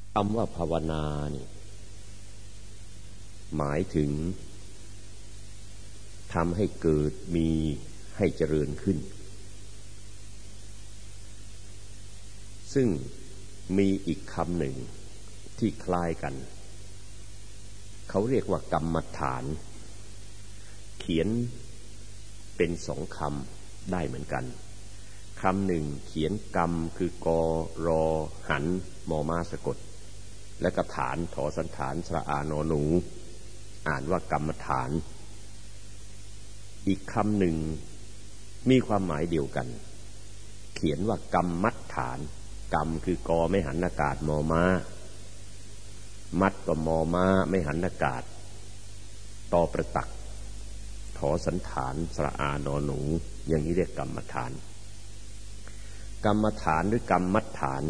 คำว่าภาวนานี่หมายถึงทำให้เกิดมีให้เจริญขึ้นซึ่งมีอีกคำหนึ่งที่คล้ายกันเขาเรียกว่ากรรมฐานเขียนเป็นสองคำได้เหมือนกันคำหนึ่งเขียนกรรมคือกรอหันมอมาสะกดและก็ฐานถอสันฐานสระอานอหนูอ่านว่ากรรมฐานอีกคำหนึ่งมีความหมายเดียวกันเขียนว่ากรรมมัฏฐานกรรมคือกอไม่หันอากาศมอมามัดก็มอมาไม่หันอากาศตอประตักถอสันฐานสระอานอหนูอย่างนี้เรียกกรรมฐานกรรมฐานหรือกรรมมัฏฐาน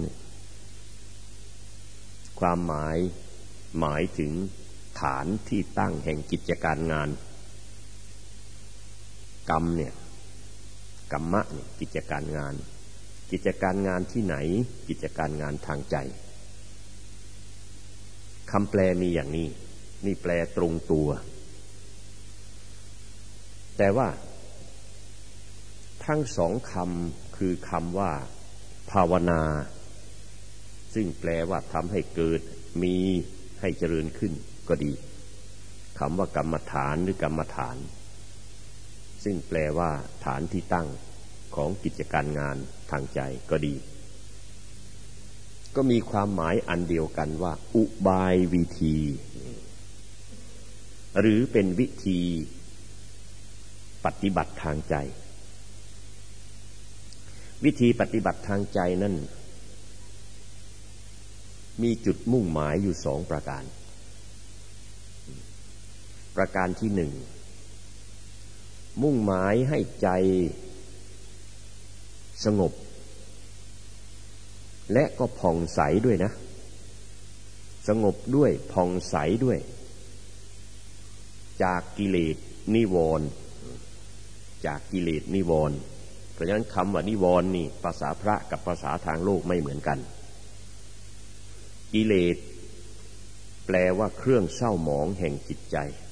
ความหมายถึงฐานที่ตั้งแห่งกิจการงานกรรมเนี่ยกรรมะเนี่ยกิจการงานกิจการงานที่ไหนกิจการงานทางใจคำแปลมีอย่างนี้นี่แปลตรงตัวแต่ว่าทั้งสองคำคือคำว่าภาวนาซึ่งแปลว่าทำให้เกิดมีให้เจริญขึ้นก็ดีคำว่ากรรมฐานหรือกรรมฐานซึ่งแปลว่าฐานที่ตั้งของกิจการงานทางใจก็ดีก็มีความหมายอันเดียวกันว่าอุบายวิธีหรือเป็นวิธีปฏิบัติทางใจวิธีปฏิบัติทางใจนั่นมีจุดมุ่งหมายอยู่สองประการประการที่หนึ่งมุ่งหมายให้ใจสงบและก็ผ่องใสด้วยนะสงบด้วยผ่องใสด้วยจากกิเลสนิวรณ์จากกิเลสนิวรณ์เพราะฉะนั้นคำว่านิวรณ์นี่ภาษาพระกับภาษาทางโลกไม่เหมือนกันกิเลสแปลว่าเครื่องเศร้าหมองแห่งจิตใจ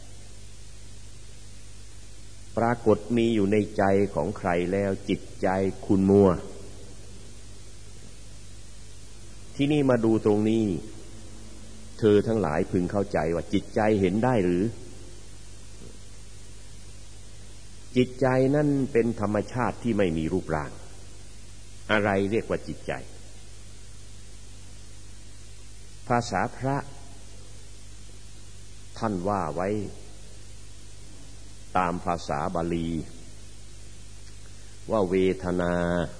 ปรากฏมีอยู่ในใจของใครแล้วจิตใจขุ่นมัวที่นี่มาดูตรงนี้เธอทั้งหลายพึงเข้าใจว่าจิตใจเห็นได้หรือจิตใจนั่นเป็นธรรมชาติที่ไม่มีรูปร่างอะไรเรียกว่าจิตใจภาษาพระท่านว่าไว้ตามภาษาบาลีว่าเวทนา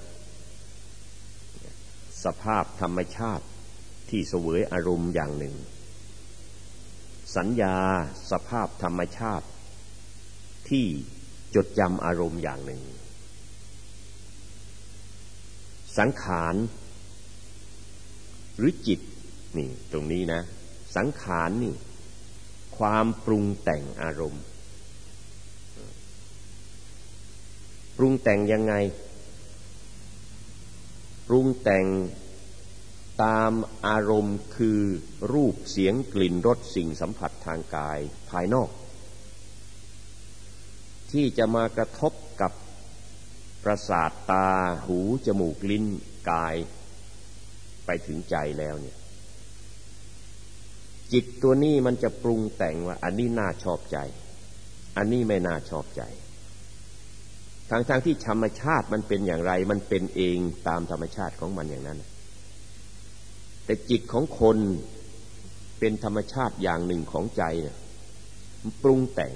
สภาพธรรมชาติที่เสวยอารมณ์อย่างหนึ่งสัญญาสภาพธรรมชาติที่จดจำอารมณ์อย่างหนึ่งสังขารหรือจิตนี่ตรงนี้นะสังขารนี่ความปรุงแต่งอารมณ์ปรุงแต่งยังไงปรุงแต่งตามอารมณ์คือรูปเสียงกลิ่นรสสิ่งสัมผัสทางกายภายนอกที่จะมากระทบกับประสาทตาหูจมูกลิ้นกายไปถึงใจแล้วเนี่ยจิตตัวนี้มันจะปรุงแต่งว่าอันนี้น่าชอบใจอันนี้ไม่น่าชอบใจทั้งที่ธรรมชาติมันเป็นอย่างไรมันเป็นเองตามธรรมชาติของมันอย่างนั้นแต่จิตของคนเป็นธรรมชาติอย่างหนึ่งของใจเนี่ยมันปรุงแต่ง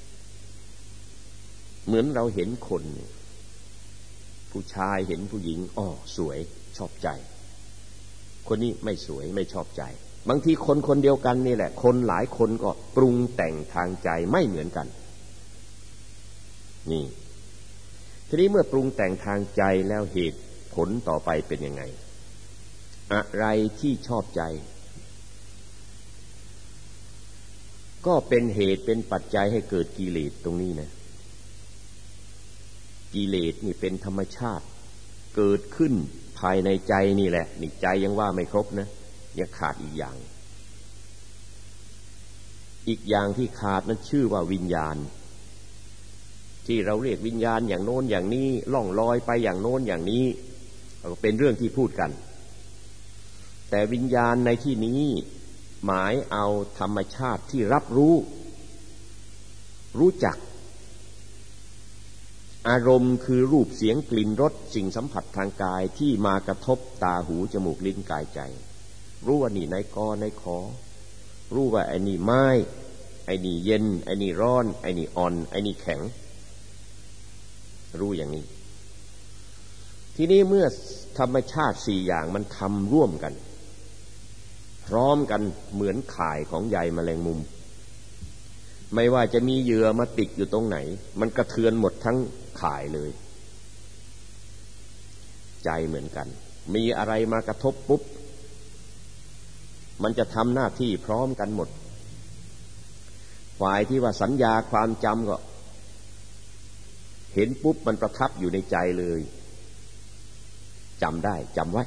เหมือนเราเห็นคนผู้ชายเห็นผู้หญิงสวยชอบใจคนนี้ไม่สวยไม่ชอบใจบางทีคนคนเดียวกันนี่แหละคนหลายคนก็ปรุงแต่งทางใจไม่เหมือนกันนี่ทีนี้เมื่อปรุงแต่งทางใจแล้วเหตุผลต่อไปเป็นยังไงอะไรที่ชอบใจก็เป็นเหตุเป็นปัจจัยให้เกิดกิเลสตรงนี้นะกิเลสนี่เป็นธรรมชาติเกิดขึ้นภายในใจนี่แหละนี่ใจยังว่าไม่ครบนะยังขาดอีกอย่างที่ขาดนั้นชื่อว่าวิญญาณที่เราเรียกวิญญาณอย่างโน้นอย่างนี้ล่องลอยไปอย่างโน้นอย่างนี้ก็เป็นเรื่องที่พูดกันแต่วิญญาณในที่นี้หมายเอาธรรมชาติที่รับรู้จักอารมณ์คือรูปเสียงกลิ่นรสสิ่งสัมผัสทางกายที่มากระทบตาหูจมูกลิ้นกายใจรู้ว่านี่ในกอในขอรู้ว่าไอ้นี่ไม้ไอ้นี่เย็นไอ้นี่ร้อนไอ้นี่อ่อนไอ้นี่แข็งรู้อย่างนี้ทีนี้เมื่อธรรมชาติสี่อย่างมันทำร่วมกันพร้อมกันเหมือนข่ายของใยแมลงมุมไม่ว่าจะมีเหยื่อมาติดอยู่ตรงไหนมันกระเทือนหมดทั้งข่ายเลยใจเหมือนกันมีอะไรมากระทบปุ๊บมันจะทำหน้าที่พร้อมกันหมดฝ่ายที่ว่าสัญญาความจำก็เห็นปุ๊บมันประทับอยู่ในใจเลยจำได้จำไว้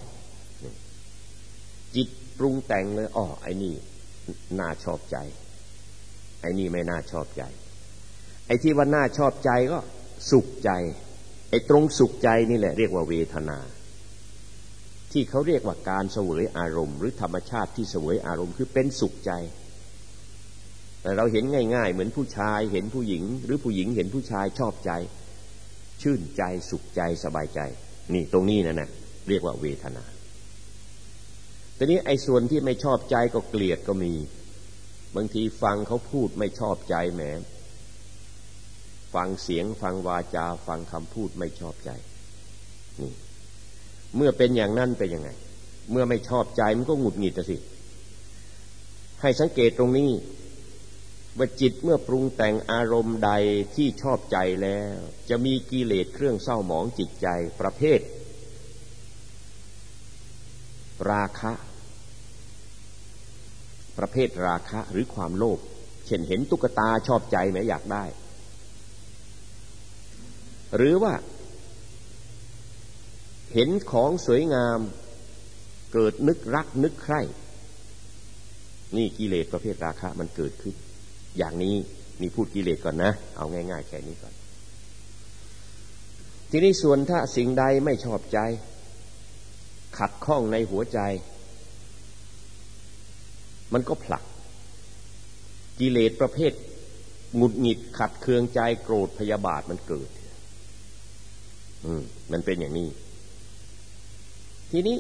จิตปรุงแต่งเลยไอ้นี่น่าชอบใจไอ้นี่ไม่น่าชอบใจไอ้ที่ว่าน่าชอบใจก็สุขใจไอ้ตรงสุขใจนี่แหละเรียกว่าเวทนาที่เขาเรียกว่าการเสวยอารมณ์หรือธรรมชาติที่เสวยอารมณ์คือเป็นสุขใจแต่เราเห็นง่ายๆเหมือนผู้ชายเห็นผู้หญิงหรือผู้หญิงเห็นผู้ชายชอบใจชื่นใจสุขใจสบายใจนี่ตรงนี้นะเรียกว่าเวทนาทีนี้ไอ้ส่วนที่ไม่ชอบใจก็เกลียดก็มีบางทีฟังเขาพูดไม่ชอบใจแหมฟังเสียงฟังวาจาฟังคำพูดไม่ชอบใจนี่เมื่อเป็นอย่างนั้นเป็นยังไงเมื่อไม่ชอบใจมันก็หงุดหงิดสิให้สังเกตตรงนี้ว่าจิตเมื่อปรุงแต่งอารมณ์ใดที่ชอบใจแล้วจะมีกิเลสเครื่องเศร้าหมองจิตใจประเภทราคะหรือความโลภเช่นเห็นตุ๊กตาชอบใจแหมอยากได้หรือว่าเห็นของสวยงามเกิดนึกรักนึกใคร่นี่กิเลสประเภทราคะมันเกิดขึ้นอย่างนี้นี่พูดกิเลสก่อนนะเอาง่ายๆแค่นี้ก่อนทีนี้ส่วนถ้าสิ่งใดไม่ชอบใจขัดข้องในหัวใจมันก็ผลักกิเลสประเภทหงุดหงิดขัดเคืองใจโกรธพยาบาทมันเกิดมันเป็นอย่างนี้ทีนี้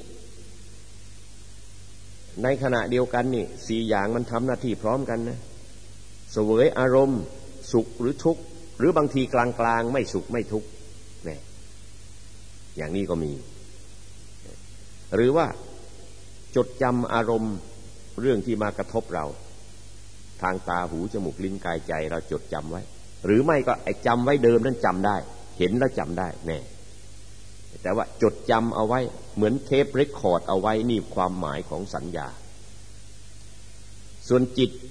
ในขณะเดียวกันนี่สี่อย่างมันทำหน้าที่พร้อมกันนะเสวยอารมณ์สุขหรือทุกข์หรือบางทีกลางๆไม่สุขไม่ทุกข์เนี่ยอย่างนี้ก็มีหรือว่าจดจำอารมณ์เรื่องที่มากระทบเราทางตาหูจมูกลิ้นกายใจเราจดจำไว้หรือไม่ก็ไอ้จำไว้เดิมนั้นจำได้เห็นแล้วจำได้แน่แต่ว่าจดจำเอาไว้เหมือนเทปเรคคอร์ดเอาไว้นี่ความหมายของสัญญาส่วนจิต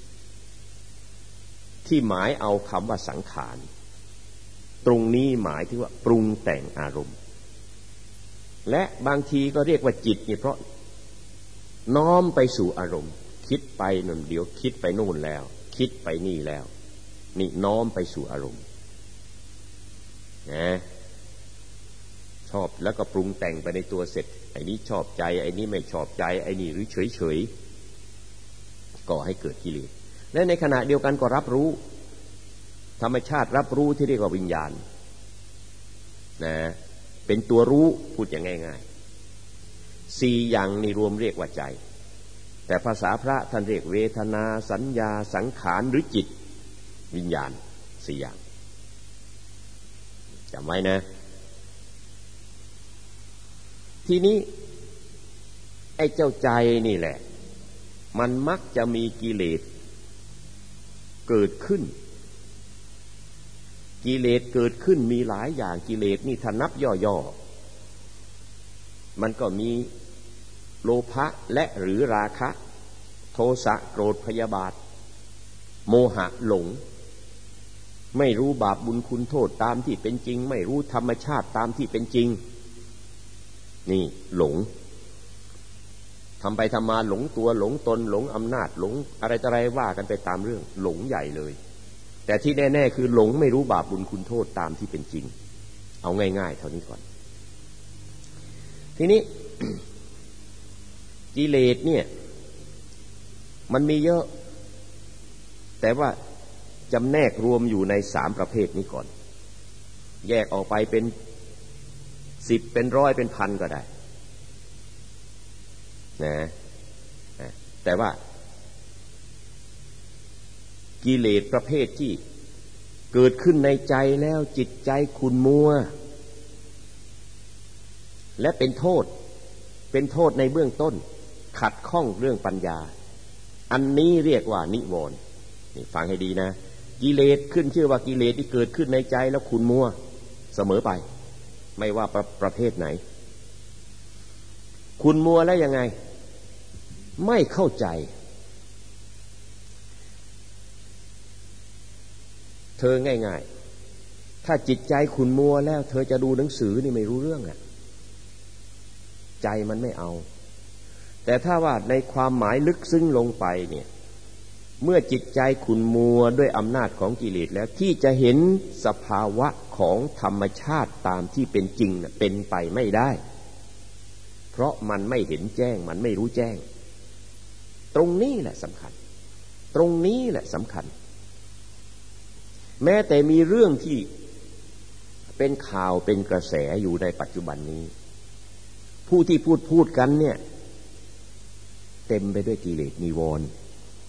ที่หมายเอาคำว่าสังขารตรงนี้หมายถึงว่าปรุงแต่งอารมณ์และบางทีก็เรียกว่าจิตนี่เพราะน้อมไปสู่อารมณ์คิดไปนั่นเดี๋ยวคิดไปโน่นแล้วคิดไปนี่แล้วนี่น้อมไปสู่อารมณ์นะชอบแล้วก็ปรุงแต่งไปในตัวเสร็จไอ้นี้ชอบใจไอ้นี้ไม่ชอบใจไอ้นี่หรือเฉยๆก่อให้เกิดกิเลสและในขณะเดียวกันก็รับรู้ธรรมชาติรับรู้ที่เรียกว่าวิญญาณนะเป็นตัวรู้พูดอย่างง่ายๆสี่อย่างนี่รวมเรียกว่าใจแต่ภาษาพระท่านเรียกเวทนาสัญญาสังขารหรือจิตวิญญาณสี่อย่างจำไว้นะทีนี้ไอ้เจ้าใจนี่แหละมันมักจะมีกิเลสเกิดขึ้นกิเลสเกิดขึ้นมีหลายอย่างกิเลสนี่ถ้านับย่อๆมันก็มีโลภะและหรือราคะโทสะโกรธพยาบาทโมหะหลงไม่รู้บาปบุญคุณโทษตามที่เป็นจริงไม่รู้ธรรมชาติตามที่เป็นจริงนี่หลงทำไปทำมาหลงตัวหลงตนหลงอำนาจหลงอะไรต่ออะไรว่ากันไปตามเรื่องหลงใหญ่เลยแต่ที่แน่ๆคือหลงไม่รู้บาปบุญคุณโทษตามที่เป็นจริงเอาง่ายๆเท่านี้ก่อนทีนี้ กิเลสเนี่ยมันมีเยอะแต่ว่าจำแนกรวมอยู่ใน3ประเภทนี้ก่อนแยกออกไปเป็น10เป็น100เป็น1,000ก็ได้นะแต่ว่ากิเลสประเภทที่เกิดขึ้นในใจแล้วจิตใจขุ่นมัวและเป็นโทษในเบื้องต้นขัดข้องเรื่องปัญญาอันนี้เรียกว่านิวรณ์นี่ฟังให้ดีนะกิเลสขึ้นชื่อว่ากิเลสที่เกิดขึ้นในใจแล้วขุ่นมัวเสมอไปไม่ว่าประเภทไหนขุ่นมัวแล้วยังไงไม่เข้าใจเธอง่ายๆถ้าจิตใจขุ่นมัวแล้วเธอจะดูหนังสือนี่ไม่รู้เรื่องอ่ะใจมันไม่เอาแต่ถ้าว่าในความหมายลึกซึ้งลงไปเนี่ยเมื่อจิตใจขุ่นมัวด้วยอำนาจของกิเลสแล้วที่จะเห็นสภาวะของธรรมชาติตามที่เป็นจริงเป็นไปไม่ได้เพราะมันไม่เห็นแจ้งมันไม่รู้แจ้งตรงนี้แหละสำคัญตรงนี้แหละสำคัญแม้แต่มีเรื่องที่เป็นข่าวเป็นกระแสอยู่ในปัจจุบันนี้ผู้ที่พูดกันเนี่ยเต็มไปด้วยกิเลสนิวรณ์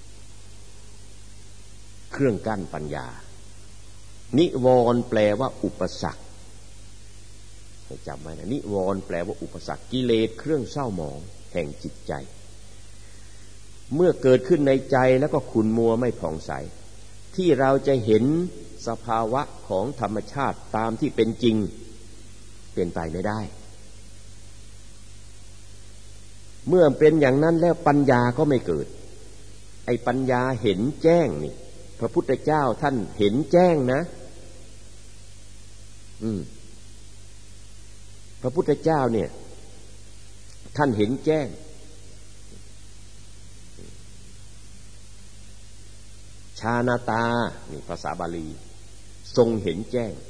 เครื่องกั้นปัญญานิวรณ์แปลว่าอุปสรรคให้จำไว้นะนิวรณ์แปลว่าอุปสรรคกิเลสเครื่องเศร้าหมองแห่งจิตใจเมื่อเกิดขึ้นในใจแล้วก็ขุ่นมัวไม่ผ่องใสที่เราจะเห็นสภาวะของธรรมชาติตามที่เป็นจริงเป็นไปไม่ได้เมื่อเป็นอย่างนั้นแล้วปัญญาก็ไม่เกิดไอ้ปัญญาเห็นแจ้งนี่พระพุทธเจ้าท่านเห็นแจ้งนะพระพุทธเจ้าเนี่ยท่านเห็นแจ้งชาณตานี่ภาษาบาลีทรงเห็นแจ้ง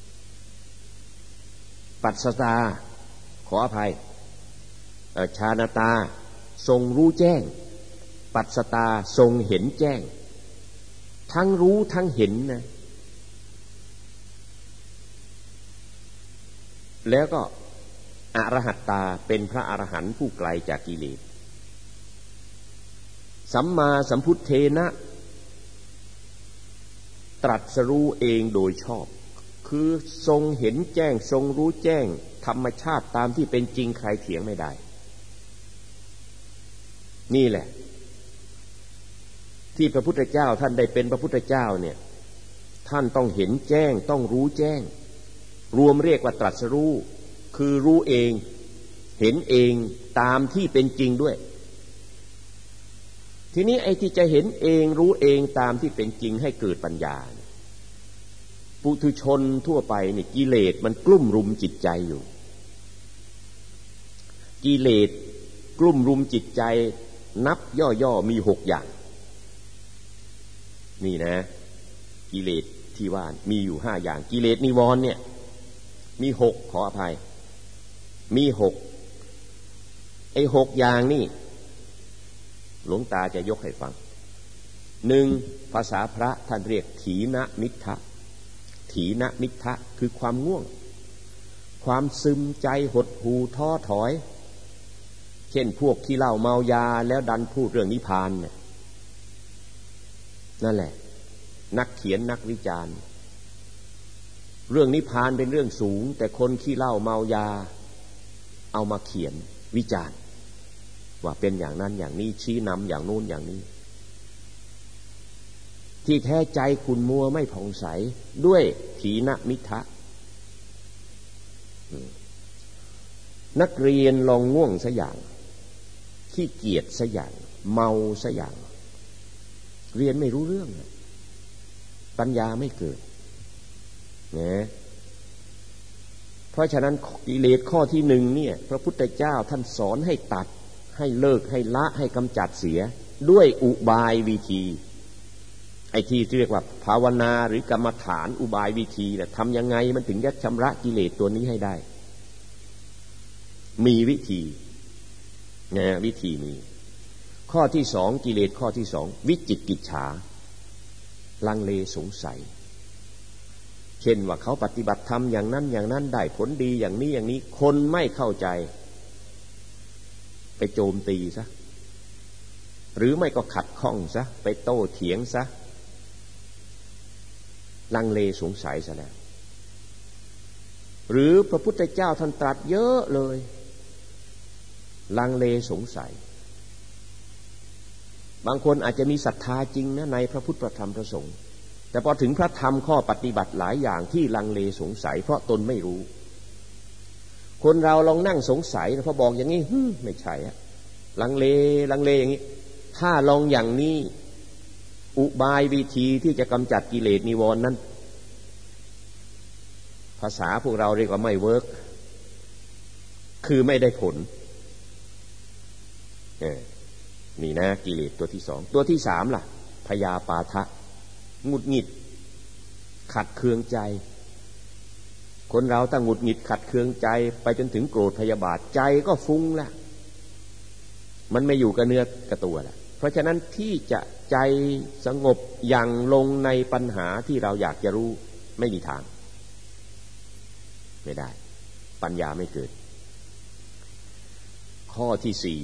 ปัสสตาขออภัยชาณตาทรงรู้แจ้งปัสสตาทรงเห็นแจ้งทั้งรู้ทั้งเห็นนะแล้วก็อรหัตตาเป็นพระอรหันต์ผู้ไกลจากกิเลสสัมมาสัมพุทเทนะตรัสรู้เองโดยชอบคือทรงเห็นแจ้งทรงรู้แจ้งธรรมชาติตามที่เป็นจริงใครเถียงไม่ได้นี่แหละที่พระพุทธเจ้าท่านได้เป็นพระพุทธเจ้าเนี่ยท่านต้องเห็นแจ้งต้องรู้แจ้งรวมเรียกว่าตรัสรู้คือรู้เองเห็นเองตามที่เป็นจริงด้วยทีนี้ไอ้ที่จะเห็นเองรู้เองตามที่เป็นจริงให้เกิดปัญญาปุถุชนทั่วไปนี่กิเลสมันกลุ่มรุมจิตใจอยู่กิเลสกลุ่มรุมจิตใจนับย่อๆมี6อย่างนี่นะกิเลสที่ว่ามีอยู่5อย่างกิเลสนิวรณ์เนี่ยมี6ขออภัยมี6ไอ้6อย่างนี่หลวงตาจะยกให้ฟัง1ภาษาพระท่านเรียกถีนมิทธะถีนมิทธะคือความง่วงความซึมใจหดหู่ท้อถอยเช่นพวกขี้เหล้าเมายาแล้วดันพูดเรื่องนิพพานเนี่ยนั่นแหละนักเขียนนักวิจารณ์เรื่องนิพพานเป็นเรื่องสูงแต่คนขี้เหล้าเมายาเอามาเขียนวิจารณ์ว่าเป็นอย่างนั้นอย่างนี้ชี้นำอย่างโน้นอย่างนี้ที่แท้ใจขุ่นมัวไม่ผ่องใสด้วยถีนมิทธะนักเรียนลองง่วงซะอย่างขี้เกียจซะอย่างเมาซะอย่างเรียนไม่รู้เรื่องปัญญาไม่เกิดนะเพราะฉะนั้นกิเลสข้อที่1เนี่ยพระพุทธเจ้าท่านสอนให้ตัดให้เลิกให้ละให้กำจัดเสียด้วยอุบายวิธีไอ้ที่เรียกว่าภาวนาหรือกรรมฐานอุบายวิธีเนี่ยทำยังไงมันถึงจะชำระกิเลสตัวนี้ให้ได้มีวิธีนะวิธีมีข้อที่สองกิเลสข้อที่สองวิจิกิจฉาลังเลสงสัยเช่นว่าเขาปฏิบัติธรรมอย่างนั้นอย่างนั้นได้ผลดีอย่างนี้อย่างนี้คนไม่เข้าใจไปโจมตีซะหรือไม่ก็ขัดข้องซะไปโต้เถียงซะลังเลสงสัยซะแล้วหรือพระพุทธเจ้าท่านตรัสเยอะเลยลังเลสงสัยบางคนอาจจะมีศรัทธาจริงนะในพระพุทธพระธรรมพระสงฆ์แต่พอถึงพระธรรมข้อปฏิบัติหลายอย่างที่ลังเลสงสัยเพราะตนไม่รู้คนเราลองนั่งสงสัยพอบอกอย่างนี้ไม่ใช่อะลังเลอย่างนี้ถ้าลองอย่างนี้อุบายวิธีที่จะกำจัดกิเลสนิวรณ์นั้นภาษาพวกเราเรียกว่าไม่เวิร์กคือไม่ได้ผลนี่นะกิเลสตัวที่สองตัวที่สามล่ะพยาปาทะหงุดหงิดขัดเคืองใจคนเราตั้งหงุดหงิดขัดเคืองใจไปจนถึงโกรธพยาบาทใจก็ฟุ้งละมันไม่อยู่กับเนื้อกับตัวละเพราะฉะนั้นที่จะใจสงบอย่างลงในปัญหาที่เราอยากจะรู้ไม่มีทางไม่ได้ปัญญาไม่เกิดข้อที่สี่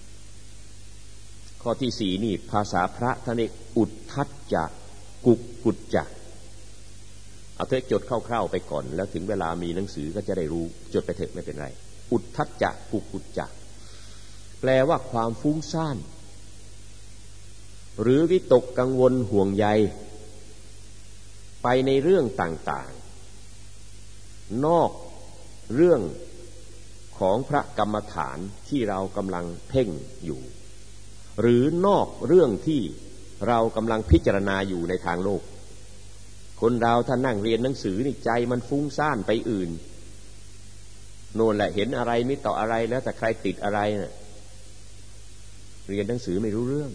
นี่ภาษาพระท่านเรียกอุทธัจจะกุกกุจจะเอาเถอะจดคร่าวๆไปก่อนแล้วถึงเวลามีหนังสือก็จะได้รู้จดไปเถอะไม่เป็นไรอุทธัจจะกุกกุจจะแปลว่าความฟุ้งซ่านหรือวิตกกังวลห่วงใยไปในเรื่องต่างๆนอกเรื่องของพระกรรมฐานที่เรากำลังเพ่งอยู่หรือนอกเรื่องที่เรากำลังพิจารณาอยู่ในทางโลกคนเราถ้านั่งเรียนหนังสือนี่ใจมันฟุ้งซ่านไปอื่นโน่นแหละเห็นอะไรไม่ต่ออะไรแล้วแต่ใครติดอะไรน่ะเรียนหนังสือไม่รู้เรื่อง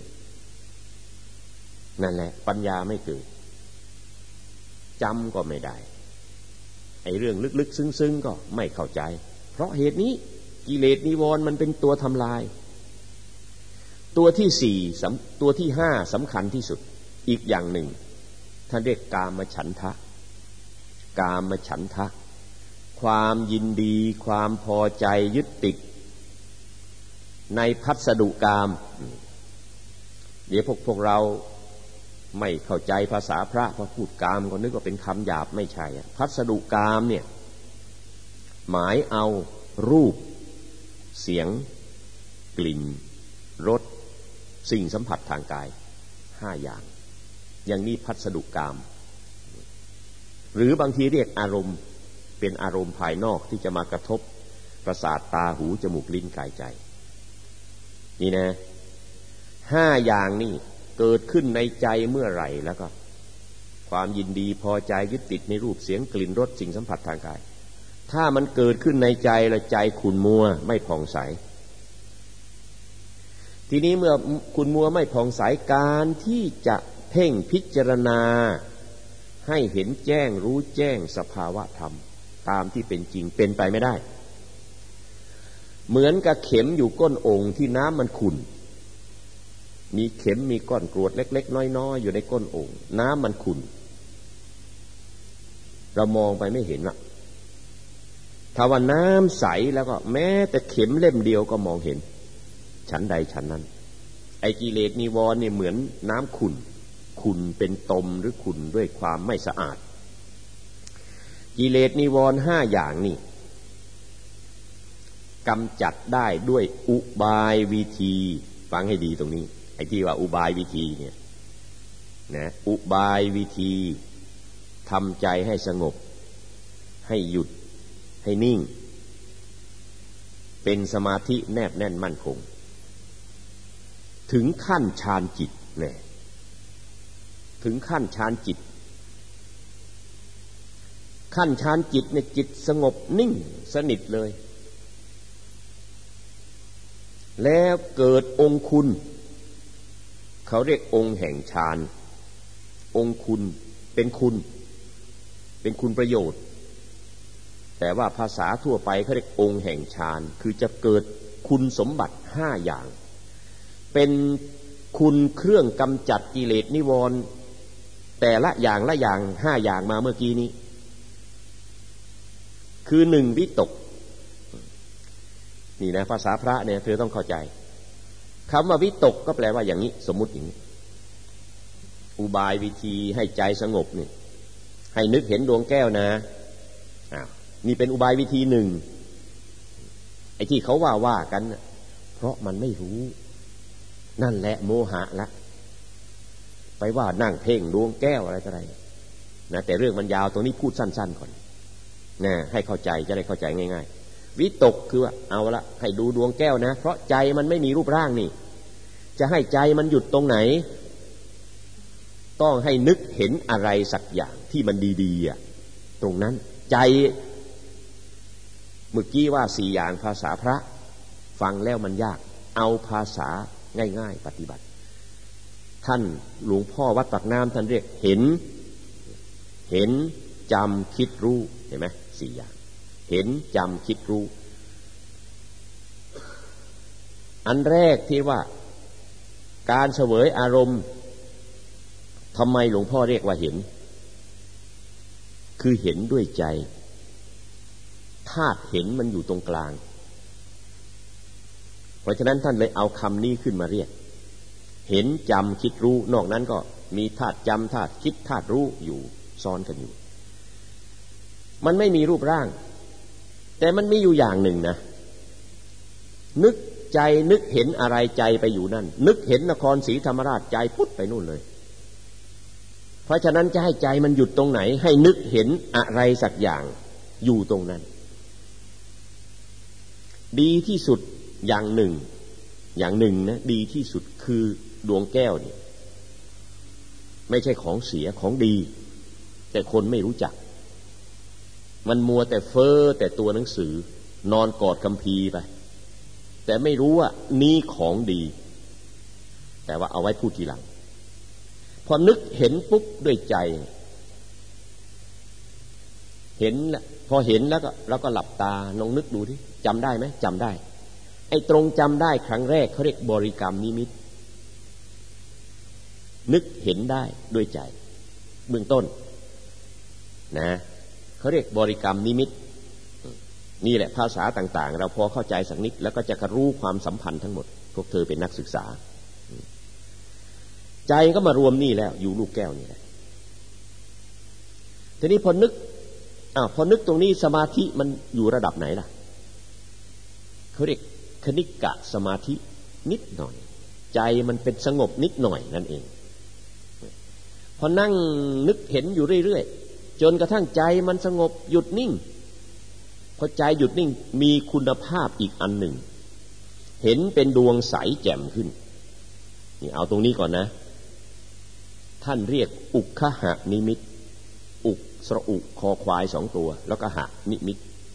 นั่นแหละปัญญาไม่เกิดจำก็ไม่ได้ไอ้เรื่องลึกๆซึ้งๆก็ไม่เข้าใจเพราะเหตุนี้กิเลสนิวรณ์มันเป็นตัวทำลายตัวที่สี่ตัวที่ห้าสำคัญที่สุดอีกอย่างหนึ่งท่านเรียกกามฉันทะกามฉันทะความยินดีความพอใจยึดติดในพัสดุกามเดี๋ยวพวกเราไม่เข้าใจภาษาพระพอพูดกามก็นึกว่าเป็นคำหยาบไม่ใช่พัสดุกามเนี่ยหมายเอารูปเสียงกลิ่นรสสิ่งสัมผัสทางกายห้าอย่างนี้พัสดุกามหรือบางทีเรียกอารมณ์เป็นอารมณ์ภายนอกที่จะมากระทบประสาทตาหูจมูกลิ้นกายใจนี่นะห้าอย่างนี่เกิดขึ้นในใจเมื่อไหร่แล้วก็ความยินดีพอใจยึดติดในรูปเสียงกลิ่นรสสิ่งสัมผัสทางกายถ้ามันเกิดขึ้นในใจแล้วใจขุ่นมัวไม่ผ่องใสทีนี้เมื่อขุ่นมัวไม่ผ่องใสการที่จะเพ่งพิจารณาให้เห็นแจ้งรู้แจ้งสภาวะธรรมตามที่เป็นจริงเป็นไปไม่ได้เหมือนกับเข็มอยู่ก้นโอ่งที่น้ำมันขุ่นมีเข็มมีก้อนกรวดเล็กๆน้อยๆอยู่ในก้นโอ่งน้ำมันขุ่นเรามองไปไม่เห็นละถ้าว่าน้ำใสแล้วก็แม้แต่เข็มเล่มเดียวก็มองเห็นฉันใดฉันนั้นไอ้กิเลสนิวรณ์นี่เหมือนน้ำขุ่นเป็นตมหรือขุ่นด้วยความไม่สะอาดกิเลสนิวรณ์ห้าอย่างนี่กำจัดได้ด้วยอุบายวิธีฟังให้ดีตรงนี้ไอ้ที่ว่าอุบายวิธีเนี่ยนะอุบายวิธีทำใจให้สงบให้หยุดให้นิ่งเป็นสมาธิแนบแน่นมั่นคงถึงขั้นฌานจิตเนี่ยถึงขั้นฌานจิตขั้นฌานจิตเนี่ยจิตสงบนิ่งสนิทเลยแล้วเกิดองค์คุณเขาเรียกองค์แห่งฌานองค์คุณเป็นคุณประโยชน์แต่ว่าภาษาทั่วไปเขาเรียกองค์แห่งฌานคือจะเกิดคุณสมบัติ5อย่างเป็นคุณเครื่องกำจัดกิเลสนิวรณ์แต่ละอย่าง5อย่างมาเมื่อกี้นี้คือ1วิตกนี่นะภาษาพระเนี่ยเธอต้องเข้าใจคำว่าวิตกก็แปลว่าอย่างนี้สมมุติอย่างนี้อุบายวิธีให้ใจสงบนี่ให้นึกเห็นดวงแก้วนะนี่เป็นอุบายวิธีหนึ่งไอ้ที่เขาว่ากันเพราะมันไม่รู้นั่นแหละโมหะละไปว่านั่งเพ่งดวงแก้วอะไรต่ออะไรนะแต่เรื่องมันยาวตรงนี้พูดสั้นๆก่อนนะให้เข้าใจจะได้เข้าใจง่ายๆวิตกคือว่าเอาละให้ดูดวงแก้วนะเพราะใจมันไม่มีรูปร่างนี่จะให้ใจมันหยุดตรงไหนต้องให้นึกเห็นอะไรสักอย่างที่มันดีๆตรงนั้นใจเมื่อกี้ว่า4อย่างภาษาพระฟังแล้วมันยากเอาภาษาง่ายๆปฏิบัติท่านหลวงพ่อวัดปากน้ำท่านเรียกเห็นจำคิดรู้เห็นไหม4อย่างเห็นจำคิดรู้อันแรกที่ว่าการเสวยอารมณ์ทำไมหลวงพ่อเรียกว่าเห็นคือเห็นด้วยใจธาตุเห็นมันอยู่ตรงกลางเพราะฉะนั้นท่านเลยเอาคำนี้ขึ้นมาเรียกเห็นจำคิดรู้นอกนั้นก็มีธาตุจำธาตุคิดธาตุรู้อยู่ซ้อนกันอยู่มันไม่มีรูปร่างแต่มันมีอยู่อย่างหนึ่งนะนึกใจนึกเห็นอะไรใจไปอยู่นั่นนึกเห็นนครศรีธรรมราชใจพุทธไปนู่นเลยเพราะฉะนั้นจะให้ใจมันหยุดตรงไหนให้นึกเห็นอะไรสักอย่างอยู่ตรงนั้นดีที่สุดอย่างหนึ่งนะดีที่สุดคือดวงแก้วนี่ไม่ใช่ของเสียของดีแต่คนไม่รู้จักมันมัวแต่เฟ้อแต่ตัวหนังสือนอนกอดคัมภีร์ไปแต่ไม่รู้ว่านี่ของดีแต่ว่าเอาไว้พูดทีหลังพอนึกเห็นปุ๊บด้วยใจเห็นแล้วพอเห็นแล้วก็เราก็หลับตาลองนึกดูที่จำได้ไหมจำได้ไอ้ตรงจำได้ครั้งแรกเขาเรียกบริกรรมนิมิตนึกเห็นได้ด้วยใจเบื้องต้นนะเขาเรียกบริกรรมนิมิตนี่แหละภาษาต่างๆเราพอเข้าใจสักนิดแล้วก็จะรู้ความสัมพันธ์ทั้งหมดพวกเธอเป็นนักศึกษาใจก็มารวมนี่แล้วอยู่ลูกแก้วนี่แหละทีนี้พอนึกตรงนี้สมาธิมันอยู่ระดับไหนล่ะเขาเรียกคณิกะสมาธินิดหน่อยใจมันเป็นสงบนิดหน่อยนั่นเองพอนั่งนึกเห็นอยู่เรื่อยๆจนกระทั่งใจมันสงบหยุดนิ่งพอใจหยุดนิ่งมีคุณภาพอีกอันหนึ่งเห็นเป็นดวงใสแจ่มขึ้นนี่เอาตรงนี้ก่อนนะท่านเรียกอุคหะนิมิตอุกสระอุคอควาย2ตัวแล้วก็หะนิมิต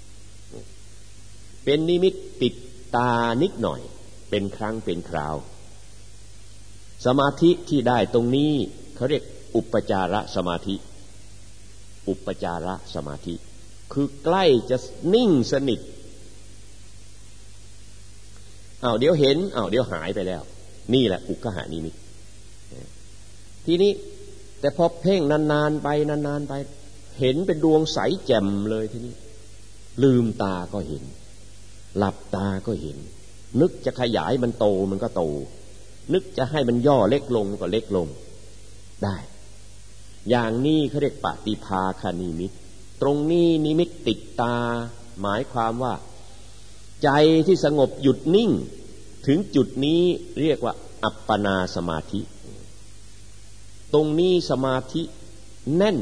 เป็นนิมิตติดตานิดหน่อยเป็นครั้งเป็นคราวสมาธิที่ได้ตรงนี้เขาเรียกอุปจารสมาธิอุปจารสมาธิคือใกล้จะนิ่งสนิทเดี๋ยวเห็นเดี๋ยวหายไปแล้วนี่แหละอุคหะนิมิตทีนี้แต่พอเพ่งนานๆไปเห็นเป็นดวงใสแจ่มเลยทีนี้ลืมตาก็เห็นหลับตาก็เห็นนึกจะขยายมันโตมันก็โตนึกจะให้มันย่อเล็กลงก็เล็กลงได้อย่างนี้เขาเรียกปฏิภาคนิมิตตรงนี้นิมิตติดตาหมายความว่าใจที่สงบหยุดนิ่งถึงจุดนี้เรียกว่าอัปปนาสมาธิตรงนี้สมาธิแน่น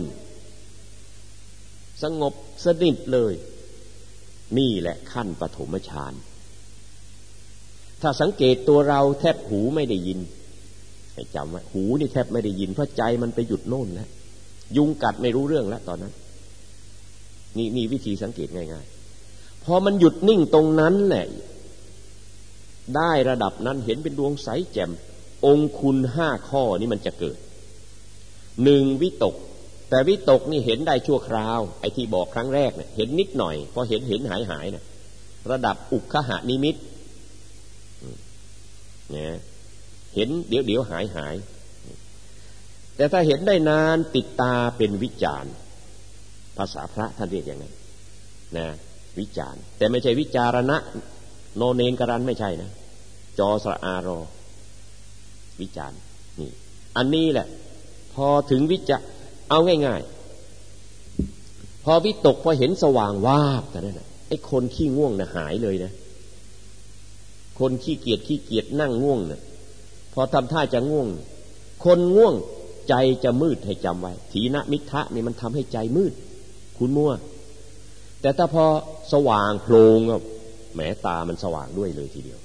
สงบสนิทเลยนี่แหละขั้นปฐมฌานถ้าสังเกตตัวเราแทบหูไม่ได้ยินให้จำไว้หูนี่แทบไม่ได้ยินเพราะใจมันไปหยุดโน่นแล้วยุงกัดไม่รู้เรื่องแล้วตอนนั้นนี่วิธีสังเกตง่ายๆพอมันหยุดนิ่งตรงนั้นแหละได้ระดับนั้นเห็นเป็นดวงใสแจ่มองคุณ5ข้อนี้มันจะเกิด1วิตกแต่วิตกนี่เห็นได้ชั่วคราวไอ้ที่บอกครั้งแรกเนี่ยเห็นนิดหน่อยพอเห็นหายเนี่ยระดับอุคหนิมิตเนี่ยเห็นเดี๋ยวหายแต่ถ้าเห็นได้นานติดตาเป็นวิจารณ์ภาษาพระท่านเรียกอย่างนั้นนะวิจารณ์แต่ไม่ใช่วิจารณะโนเนนกรันไม่ใช่นะจอสระอารอวิจารณ์นี่อันนี้แหละพอถึงวิจารเอาง่ายๆพอวิตกพอเห็นสว่างวาบแต่นั่นน่ะไอ้คนขี้ง่วงน่ะหายเลยนะคนขี้เกียจนั่งง่วงน่ะพอทำท่าจะง่วงคนง่วงใจจะมืดให้จำไว้ถีนมิทธะนี่มันทำให้ใจมืดคุณมัวแต่ถ้าพอสว่างโพลงก็แหมตามันสว่างด้วยเลยทีเดียว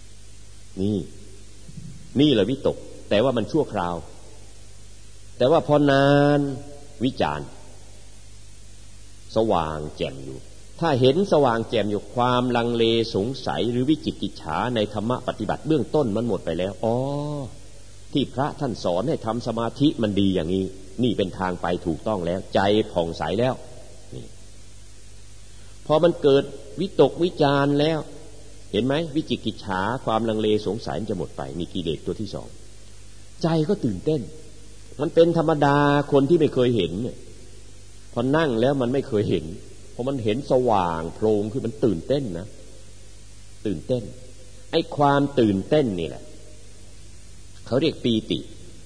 นี่แหละวิตกแต่ว่ามันชั่วคราวแต่ว่าพอนานวิจารณ์สว่างแจ่มอยู่ถ้าเห็นสว่างแจ่มอยู่ความลังเลสงสัยหรือวิจิกิจฉาในธรรมะปฏิบัติเบื้องต้นมันหมดไปแล้วอ๋อที่พระท่านสอนให้ทำสมาธิมันดีอย่างนี้นี่เป็นทางไปถูกต้องแล้วใจผ่องใสแล้วนี่พอมันเกิดวิตกวิจารแล้ว เห็นไหมวิจิกิจฉาความลังเลสงสัยมันจะหมดไปมีกิเลสตัวที่สองใจก็ตื่นเต้นมันเป็นธรรมดาคนที่ไม่เคยเห็นเนี่ยพอนั่งแล้วมันไม่เคยเห็นพอมันเห็นสว่างโพลงคือมันตื่นเต้นนะตื่นเต้นไอ้ความตื่นเต้นนี่แหละเขาเรียกปีติ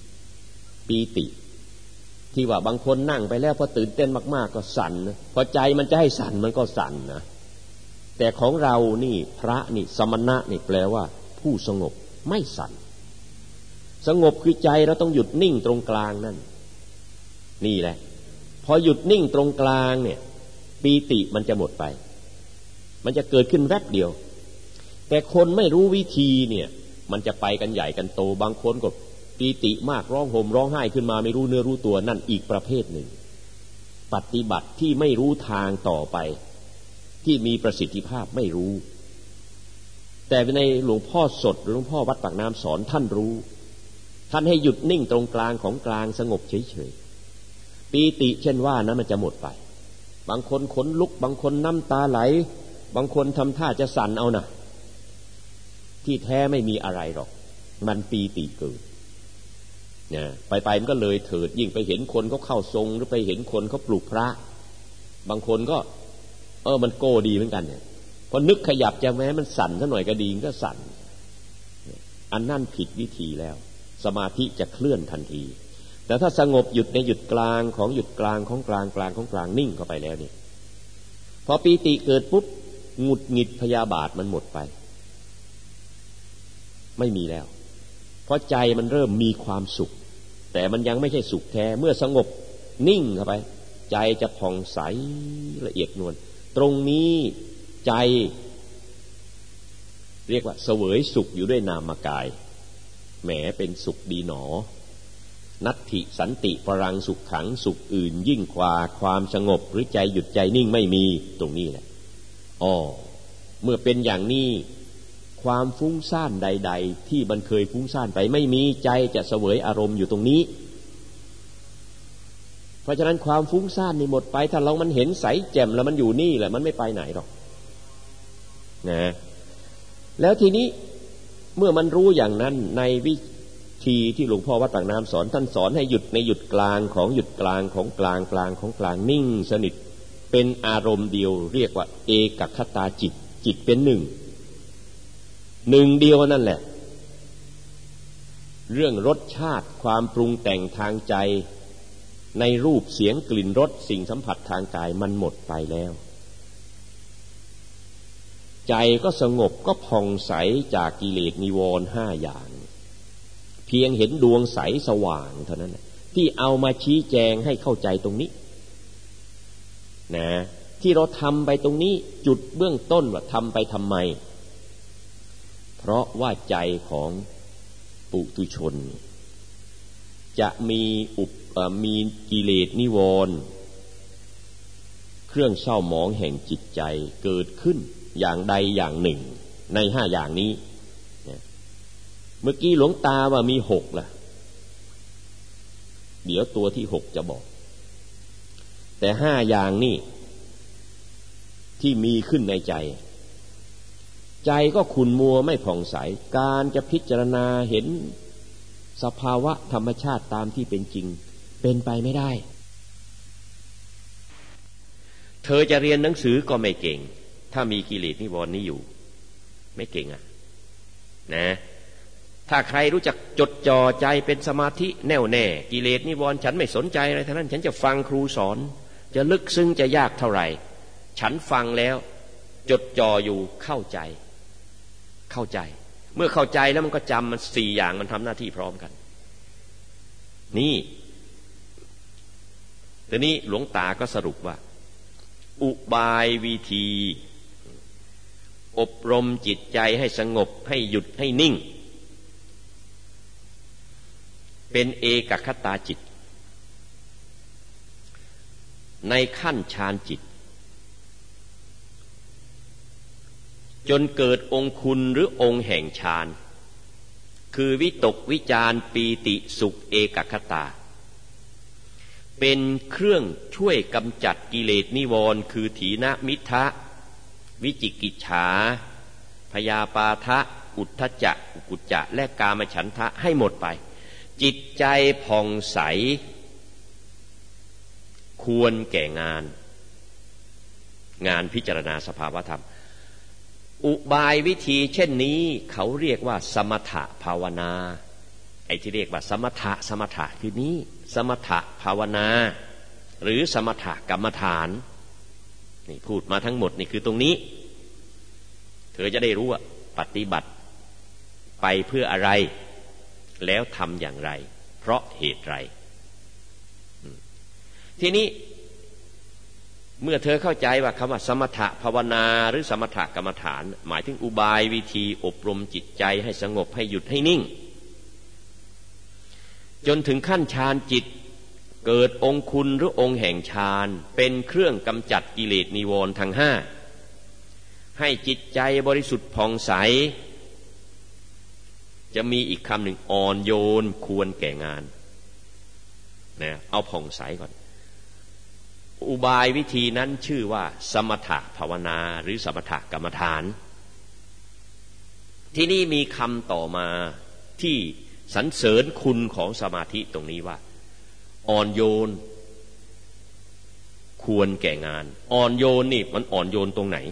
ที่ว่าบางคนนั่งไปแล้วพอตื่นเต้นมากๆก็สั่นนะพอใจมันจะให้สั่นมันก็สั่นนะแต่ของเรานี่พระนี่สมณะนี่แปลว่าผู้สงบไม่สั่นสงบคือใจเราต้องหยุดนิ่งตรงกลางนั่นนี่แหละพอหยุดนิ่งตรงกลางเนี่ยปีติมันจะหมดไปมันจะเกิดขึ้นแวบเดียวแต่คนไม่รู้วิธีเนี่ยมันจะไปกันใหญ่กันโตบางคนก็ปีติมากร้องห่มร้องไห้ขึ้นมาไม่รู้เนื้อรู้ตัวนั่นอีกประเภทหนึ่งปฏิบัติที่ไม่รู้ทางต่อไปที่มีประสิทธิภาพไม่รู้แต่ในหลวงพ่อสดหรือหลวงพ่อวัดปากน้ำสอนท่านรู้ท่านให้หยุดนิ่งตรงกลางของกลางสงบเฉยๆปีติเช่นว่านั้นมันจะหมดไปบางคนขนลุกบางคนน้ำตาไหลบางคนทำท่าจะสั่นเอานะที่แท้ไม่มีอะไรหรอกมันปีติเกิดเนี่ยไปมันก็เลยเถิดยิ่งไปเห็นคนเขาเข้าทรงหรือไปเห็นคนเขาปลูกพระบางคนก็มันโก้ดีเหมือนกันเนี่ยพอนึกขยับจะแม้มันสั่นซะหน่อยก็ดีก็สั่นอันนั่นผิดวิธีแล้วสมาธิจะเคลื่อนทันทีแต่ถ้าสงบหยุดในหยุดกลางของหยุดกลางของกลางกลางของกลางนิ่งเข้าไปแล้วนี่พอปีติเกิดปุ๊บหงุดหงิดพยาบาทมันหมดไปไม่มีแล้วเพราะใจมันเริ่มมีความสุขแต่มันยังไม่ใช่สุขแท้เมื่อสงบนิ่งเข้าไปใจจะผ่องใสละเอียดนวลตรงนี้ใจเรียกว่าเสวยสุขอยู่ด้วยนามกายแหมเป็นสุขดีหนอนัตถิสันติปรังสุขขังสุขอื่นยิ่งกว่าความสงบหรือใจหยุดใจนิ่งไม่มีตรงนี้แหละเมื่อเป็นอย่างนี้ความฟุ้งซ่านใดๆที่มันเคยฟุ้งซ่านไปไม่มีใจจะเสวยอารมณ์อยู่ตรงนี้เพราะฉะนั้นความฟุ้งซ่านนี่หมดไปถ้าเรามันเห็นใสแจ่มแล้วมันอยู่นี่แหละมันไม่ไปไหนหรอกนะแล้วทีนี้เมื่อมันรู้อย่างนั้นในวิธีที่หลวงพ่อวัดปากน้ำสอนท่านสอนให้หยุดในหยุดกลางของหยุดกลางของกลางกลางของกลางนิ่งสนิทเป็นอารมณ์เดียวเรียกว่าเอกคตาจิตเป็นหนึ่งเดียวนั่นแหละเรื่องรสชาติความปรุงแต่งทางใจในรูปเสียงกลิ่นรสสิ่งสัมผัสทางกายมันหมดไปแล้วใจก็สงบก็ผ่องใสจากกิเลสนิวรณ์5อย่างเพียงเห็นดวงใสสว่างเท่านั้นที่เอามาชี้แจงให้เข้าใจตรงนี้นะที่เราทำไปตรงนี้จุดเบื้องต้นว่าทำไปทำไมเพราะว่าใจของปุถุชนจะมีกิเลสนิวรณ์เครื่องเศร้าหมองแห่งจิตใจเกิดขึ้นอย่างใดอย่างหนึ่งใน5อย่างนี้เมื่อกี้หลวงตาว่ามี6ล่ะเดี๋ยวตัวที่6จะบอกแต่5อย่างนี่ที่มีขึ้นในใจใจก็ขุ่นมัวไม่ผ่องใสการจะพิจารณาเห็นสภาวะธรรมชาติตามที่เป็นจริงเป็นไปไม่ได้เธอจะเรียนหนังสือก็ไม่เก่งถ้ามีกิเลสนิวรณ์นี้อยู่ไม่เก่งนะถ้าใครรู้จักจดจ่อใจเป็นสมาธิแน่วแน่กิเลสนิวรณ์ฉันไม่สนใจอะไรทั้งนั้นฉันจะฟังครูสอนจะลึกซึ้งจะยากเท่าไหร่ฉันฟังแล้วจดจ่ออยู่เข้าใจเมื่อเข้าใจแล้วมันก็จำมัน4อย่างมันทำหน้าที่พร้อมกันนี่ทีนี้หลวงตาก็สรุปว่าอุบายวิธีอบรมจิตใจให้สงบให้หยุดให้นิ่งเป็นเอกคตาจิตในขั้นฌานจิตจนเกิดองคุณหรือองค์แห่งฌานคือวิตกวิจารปีติสุขเอกคตาเป็นเครื่องช่วยกำจัดกิเลสนิวรณ์คือถีนมิทะวิจิกิจฉาพยาปาทะอุทธัจจะอุกุจจะและกามฉันทะให้หมดไปจิตใจผ่องใสควรแก่งานพิจารณาสภาวธรรมอุบายวิธีเช่นนี้เขาเรียกว่าสมถะภาวนาไอ้ที่เรียกว่าสมถะคือนี้สมถะภาวนาหรือสมถะกรรมฐานนี่พูดมาทั้งหมดนี่คือตรงนี้เธอจะได้รู้ว่าปฏิบัติไปเพื่ออะไรแล้วทำอย่างไรเพราะเหตุไรทีนี้เมื่อเธอเข้าใจว่าคำว่าสมถะภาวนาหรือสมถะกรรมฐานหมายถึงอุบายวิธีอบรมจิตใจให้สงบให้หยุดให้นิ่งจนถึงขั้นฌานจิตเกิดองคุณหรือองค์แห่งฌานเป็นเครื่องกำจัดกิเลสนิวรณ์ทั้ง5ให้จิตใจบริสุทธิ์ผ่องใสจะมีอีกคำหนึ่งอ่อนโยนควรแก่งานนะเอาผ่องใสก่อนอุบายวิธีนั้นชื่อว่าสมถะภาวนาหรือสมถะกรรมฐานที่นี่มีคำต่อมาที่สรรเสริญคุณของสมาธิตรงนี้ว่าอ่อนโยนควรแก่งานอ่อนโยนนี่มันอ่อนโยนตรงไหน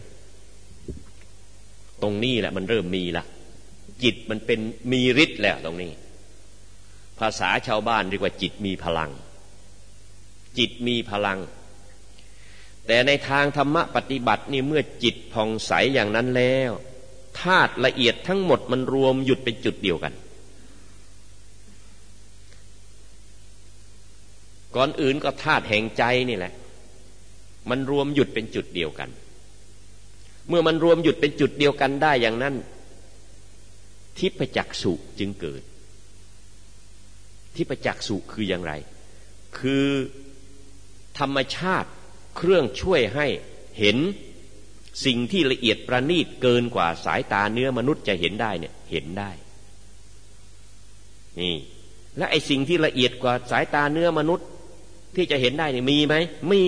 ตรงนี้แหละมันเริ่มมีละจิตมันเป็นมีฤทธิ์แล้วตรงนี้ภาษาชาวบ้านเรียกว่าจิตมีพลังจิตมีพลังแต่ในทางธรรมะปฏิบัตินี่เมื่อจิตผ่องใสอย่างนั้นแล้วธาตุละเอียดทั้งหมดมันรวมหยุดเป็นจุดเดียวกันก่อนอื่นก็ธาตุแห่งใจนี่แหละมันรวมหยุดเป็นจุดเดียวกันเมื่อมันรวมหยุดเป็นจุดเดียวกันได้อย่างนั้นทิพจักษุจึงเกิดทิพจักษุคืออย่างไรคือธรรมชาติเครื่องช่วยให้เห็นสิ่งที่ละเอียดประณีตเกินกว่าสายตาเนื้อมนุษย์จะเห็นได้เนี่ยเห็นได้นี่และไอ้สิ่งที่ละเอียดกว่าสายตาเนื้อมนุษย์ที่จะเห็นได้เนี่ยมีไหม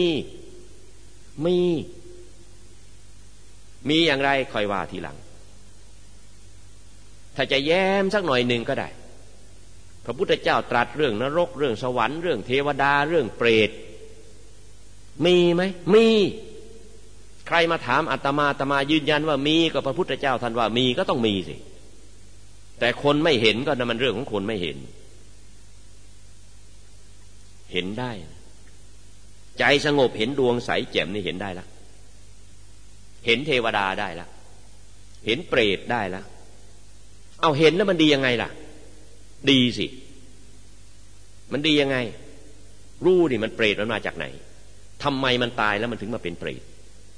มีอย่างไรค่อยว่าทีหลังถ้าจะแย้มสักหน่อยหนึ่งก็ได้พระพุทธเจ้าตรัสเรื่องนรกเรื่องสวรรค์เรื่องเทวดาเรื่องเปรตมีไหมมีใครมาถามอาตมายืนยันว่ามีก็พระพุทธเจ้าท่านว่ามีก็ต้องมีสิแต่คนไม่เห็นก็นั่นมันเรื่องของคนไม่เห็นได้ใจสงบเห็นดวงใสแจ่มนี่เห็นได้แล้วเห็นเทวดาได้แล้วเห็นเปรตได้แล้วเอาเห็นแล้วมันดียังไงล่ะดีสิมันดียังไงรู้ดิมันเปรตมันมาจากไหนทำไมมันตายแล้วมันถึงมาเป็นเปรต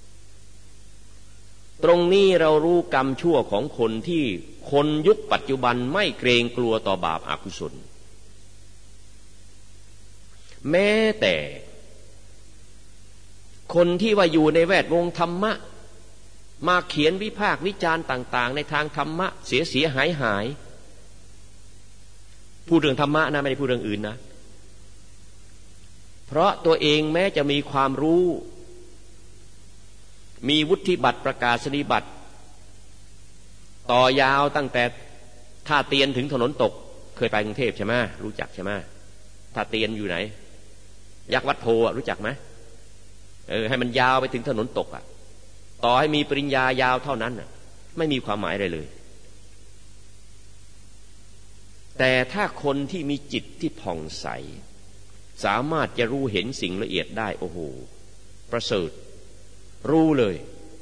ตรงนี้เรารู้กรรมชั่วของคนที่คนยุคปัจจุบันไม่เกรงกลัวต่อบาปอกุศลแม้แต่คนที่ว่าอยู่ในแวดวงธรรมะมาเขียนวิพากษ์วิจารณ์ต่างๆในทางธรรมะเสียหายพูดเรื่องธรรมะนะไม่ได้พูดเรื่องอื่นนะเพราะตัวเองแม้จะมีความรู้มีวุฒิบัตรประกาศนียบัตรต่อยาวตั้งแต่ท่าเตียนถึงถนนตกเคยไปกรุงเทพใช่ไหมรู้จักใช่ไหมท่าเตียนอยู่ไหนยักษ์วัดโพรู้จักไหมให้มันยาวไปถึงถนนตกต่อให้มีปริญญายาวเท่านั้นไม่มีความหมายอะไรเลยแต่ถ้าคนที่มีจิตที่ผ่องใสสามารถจะรู้เห็นสิ่งละเอียดได้โอ้โหประเสริฐรู้เลย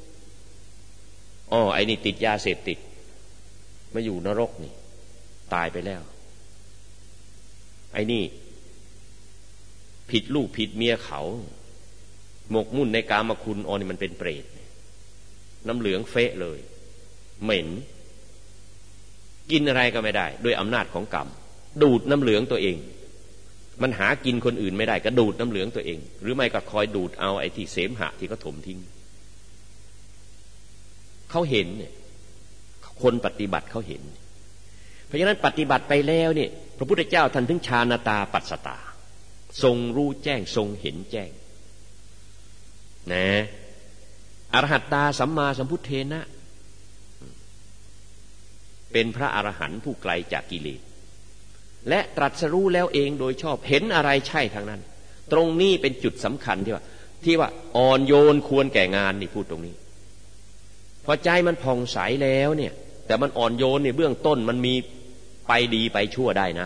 ไอ้นี่ติดยาเสพติดมาอยู่นรกนี่ตายไปแล้วไอ้นี่ผิดลูกผิดเมียเขาหมกมุ่นในกามคุณนี่มันเป็นเปรตน้ำเหลืองเฟะเลยเหม็นกินอะไรก็ไม่ได้ด้วยอำนาจของกรรมดูดน้ำเหลืองตัวเองมันหากินคนอื่นไม่ได้ก็ดูดน้ำเหลืองตัวเองหรือไม่ก็คอยดูดเอาไอ้ที่เสมหะที่เขาถมทิ้งเขาเห็นเนี่ยคนปฏิบัติเขาเห็นเพราะฉะนั้นปฏิบัติไปแล้วเนี่ยพระพุทธเจ้าท่านถึงฌานตาปัสสตาทรงรู้แจ้งทรงเห็นแจ้งนะอรหัตตาสัมมาสัมพุทเทนะเป็นพระอรหันต์ผู้ไกลจากกิเลสและตรัสรู้แล้วเองโดยชอบเห็นอะไรใช่ทางนั้นตรงนี้เป็นจุดสำคัญที่ว่าอ่อนโยนควรแก่งานนี่พูดตรงนี้พอใจมันผ่องใสแล้วเนี่ยแต่มันอ่อนโยนในเบื้องต้นมันมีไปดีไปชั่วได้นะ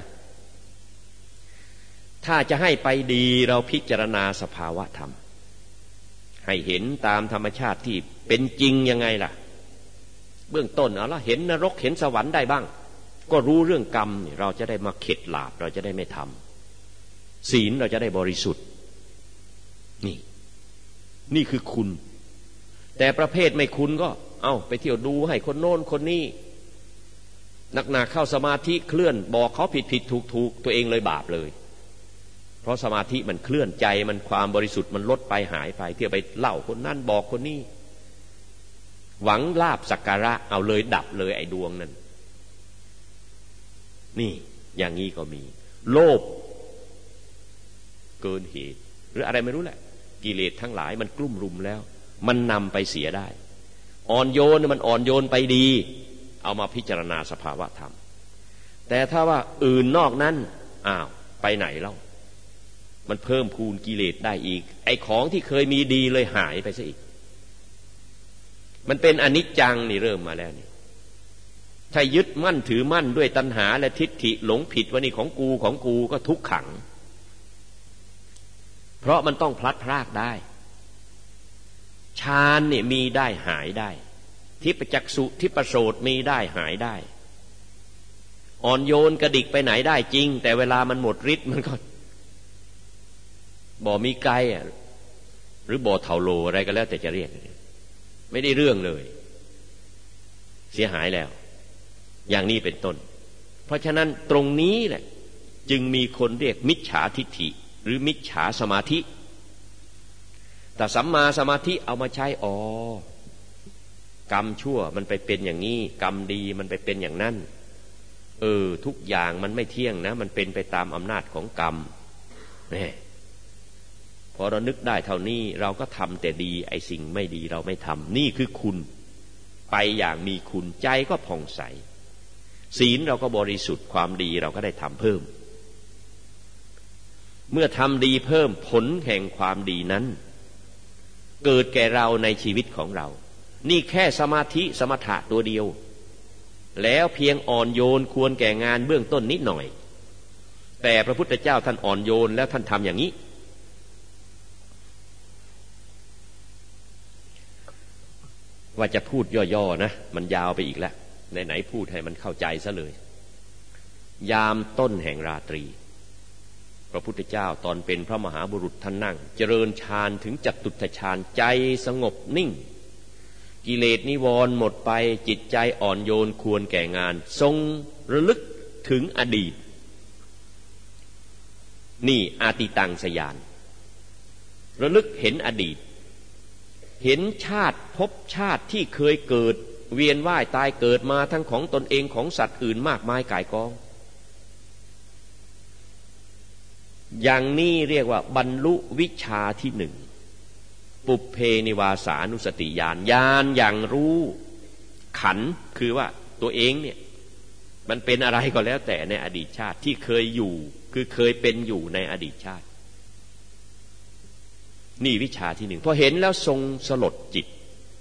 ถ้าจะให้ไปดีเราพิจารณาสภาวะธรรมให้เห็นตามธรรมชาติที่เป็นจริงยังไงล่ะเบื้องต้นแล้วเห็นนรกเห็นสวรรค์ได้บ้างก็รู้เรื่องกรรมเราจะได้มาเข็ดหลาบเราจะได้ไม่ทำศีลเราจะได้บริสุทธิ์นี่คือคุณแต่ประเภทไม่คุณก็ไปเที่ยวดูให้คนโน้นคนนี้หนักๆเข้าสมาธิเคลื่อนบอกเขาผิดถูกตัวเองเลยบาปเลยเพราะสมาธิมันเคลื่อนใจมันความบริสุทธิ์มันลดไปหายไปเที่ยวไปเล่าคนนั้นบอกคนนี้หวังลาภสักการะเอาเลยดับเลยไอ้ดวงนั้นนี่อย่างนี้ก็มีโลภเกินเหตุหรืออะไรไม่รู้แหละกิเลสทั้งหลายมันกลุ่มรุมแล้วมันนำไปเสียได้อ่อนโยนมันอ่อนโยนไปดีเอามาพิจารณาสภาวะธรรมแต่ถ้าว่าอื่นนอกนั้นไปไหนเล่ามันเพิ่มพูนกิเลสได้อีกไอ้ของที่เคยมีดีเลยหายไปซะอีกมันเป็นอนิจจังนี่เริ่มมาแล้วนี่ถ้ายึดมั่นถือมั่นด้วยตัณหาและทิฏฐิหลงผิดว่านี่ของกูก็ทุกขังเพราะมันต้องพลัดพรากได้ฌานเนี่ยมีได้หายได้ทิพจักษุทิพโสตมีได้หายได้อ่อนโยนกระดิกไปไหนได้จริงแต่เวลามันหมดฤทธิ์มันก็บ่มีไกหรือบ่เท่าโลอะไรก็แล้วแต่จะเรียกไม่ได้เรื่องเลยเสียหายแล้วอย่างนี้เป็นต้นเพราะฉะนั้นตรงนี้แหละจึงมีคนเรียกมิจฉาทิฏฐิหรือมิจฉาสมาธิแต่สัมมาสมาธิเอามาใช้กรรมชั่วมันไปเป็นอย่างนี้กรรมดีมันไปเป็นอย่างนั้นทุกอย่างมันไม่เที่ยงนะมันเป็นไปตามอำนาจของกรรมนี่พอเรานึกได้เท่านี้เราก็ทำแต่ดีไอ้สิ่งไม่ดีเราไม่ทำนี่คือคุณไปอย่างมีคุณใจก็ผ่องใสศีลเราก็บริสุทธิ์ความดีเราก็ได้ทำเพิ่มเมื่อทำดีเพิ่มผลแห่งความดีนั้นเกิดแก่เราในชีวิตของเรานี่แค่สมาธิสมถะตัวเดียวแล้วเพียงอ่อนโยนควรแก่งานเบื้องต้นนิดหน่อยแต่พระพุทธเจ้าท่านอ่อนโยนแล้วท่านทำอย่างนี้ว่าจะพูดย่อๆนะมันยาวไปอีกแล้วไหนๆพูดให้มันเข้าใจซะเลยยามต้นแห่งราตรีพระพุทธเจ้าตอนเป็นพระมหาบุรุษท่านนั่งเจริญฌานถึงจตุตถฌานใจสงบนิ่งกิเลสนิวรณ์หมดไปจิตใจอ่อนโยนควรแก่งานทรงระลึกถึงอดีตนี่อาติตังสยานระลึกเห็นอดีตเห็นชาติภพชาติที่เคยเกิดเวียนว่ายตายเกิดมาทั้งของตนเองของสัตว์อื่นมากมายก่ายกองอย่างนี้เรียกว่าบรรลุวิชาที่หนึ่งปุพเพนิวาสานุสติญาณญาณอย่างรู้ขันธ์คือว่าตัวเองเนี่ยมันเป็นอะไรก็แล้วแต่ในอดีตชาติที่เคยอยู่คือเคยเป็นอยู่ในอดีตชาตินี่วิชาที่หนึ่งพอเห็นแล้วทรงสลดจิต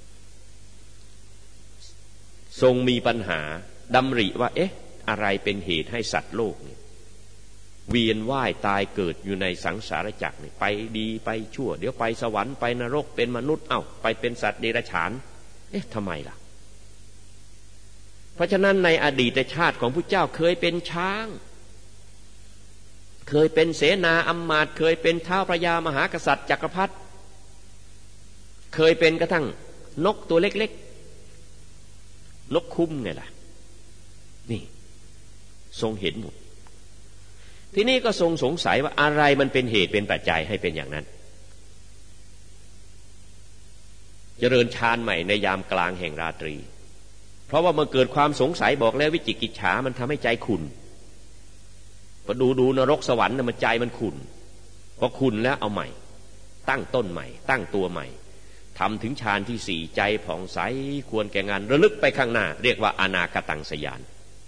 ทรงมีปัญหาดำริว่าเอ๊ะอะไรเป็นเหตุให้สัตว์โลกเนี่ยเวียนว่ายตายเกิดอยู่ในสังสารวัฏเนี่ยไปดีไปชั่วเดี๋ยวไปสวรรค์ไปนรกเป็นมนุษย์ไปเป็นสัตว์เดรัจฉานเอ๊ะทำไมล่ะเพราะฉะนั้นในอดีตชาติของพระเจ้าเคยเป็นช้างเคยเป็นเสนาอำมาตย์เคยเป็นท้าวพระยามหากษัตริย์จักรพรรดิเคยเป็นกระทั่งนกตัวเล็กๆนกคุ้มไงล่ะนี่ทรงเห็นหมดทีนี้ก็ทรงสงสัยว่าอะไรมันเป็นเหตุเป็นปัจจัยให้เป็นอย่างนั้นเจริญฌานใหม่ในยามกลางแห่งราตรีเพราะว่าเมื่อเกิดความสงสัยบอกแล้ววิจิกิจฉามันทำให้ใจขุ่นพอดูนรกสวรรค์มันใจมันขุ่นพอขุ่นแล้วเอาใหม่ตั้งต้นใหม่ตั้งตัวใหม่ทำถึงฌานที่สี่ใจผ่องใสควรแก่งานระลึกไปข้างหน้าเรียกว่าอนาคตังสยาน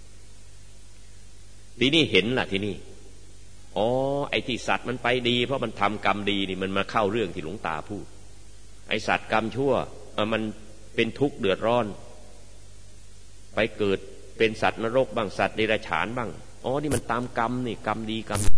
ทีนี้เห็นล่ะทีนี้ไอ้ที่สัตว์มันไปดีเพราะมันทำกรรมดีนี่มันมาเข้าเรื่องที่หลวงตาพูดไอ้สัตว์กรรมชั่วมันเป็นทุกข์เดือดร้อนไปเกิดเป็นสัตว์นรกบ้างสัตว์เดรัจฉานบ้างนี่มันตามกรรมนี่กรรมดีกรรม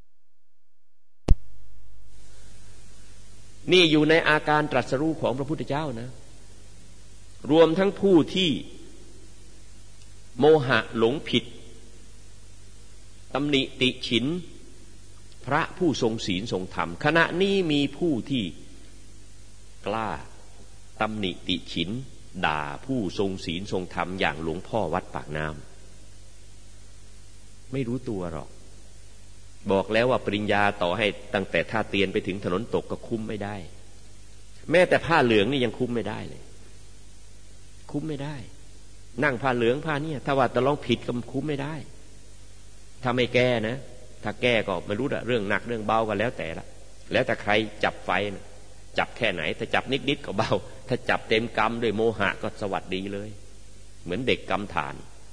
นี่อยู่ในอาการตรัสรู้ของพระพุทธเจ้านะรวมทั้งผู้ที่โมหะหลงผิดตำหนิติฉินพระผู้ทรงศีลทรงธรรมขณะนี้มีผู้ที่กล้าตำหนิติฉินด่าผู้ทรงศีลทรงธรรมอย่างหลวงพ่อวัดปากน้ำไม่รู้ตัวหรอกบอกแล้วว่าปริญญาต่อให้ตั้งแต่ท่าเตียนไปถึงถนนตกก็คุ้มไม่ได้แม้แต่ผ้าเหลืองนี่ยังคุ้มไม่ได้เลยคุ้มไม่ได้นั่งผ้าเหลืองผ้าเนี่ยถ้าว่าจะลองผิดก็คุ้มไม่ได้ถ้าไม่แก้นะถ้าแก้ก็ไม่รู้เรื่องหนักเรื่องเบาก็แล้วแต่ละแล้วแต่ใครจับไฟนะจับแค่ไหนถ้าจับนิดๆก็เบาถ้าจับเต็มกำด้วยโมหะก็สวัสดีเลยเหมือนเด็กกำฐาน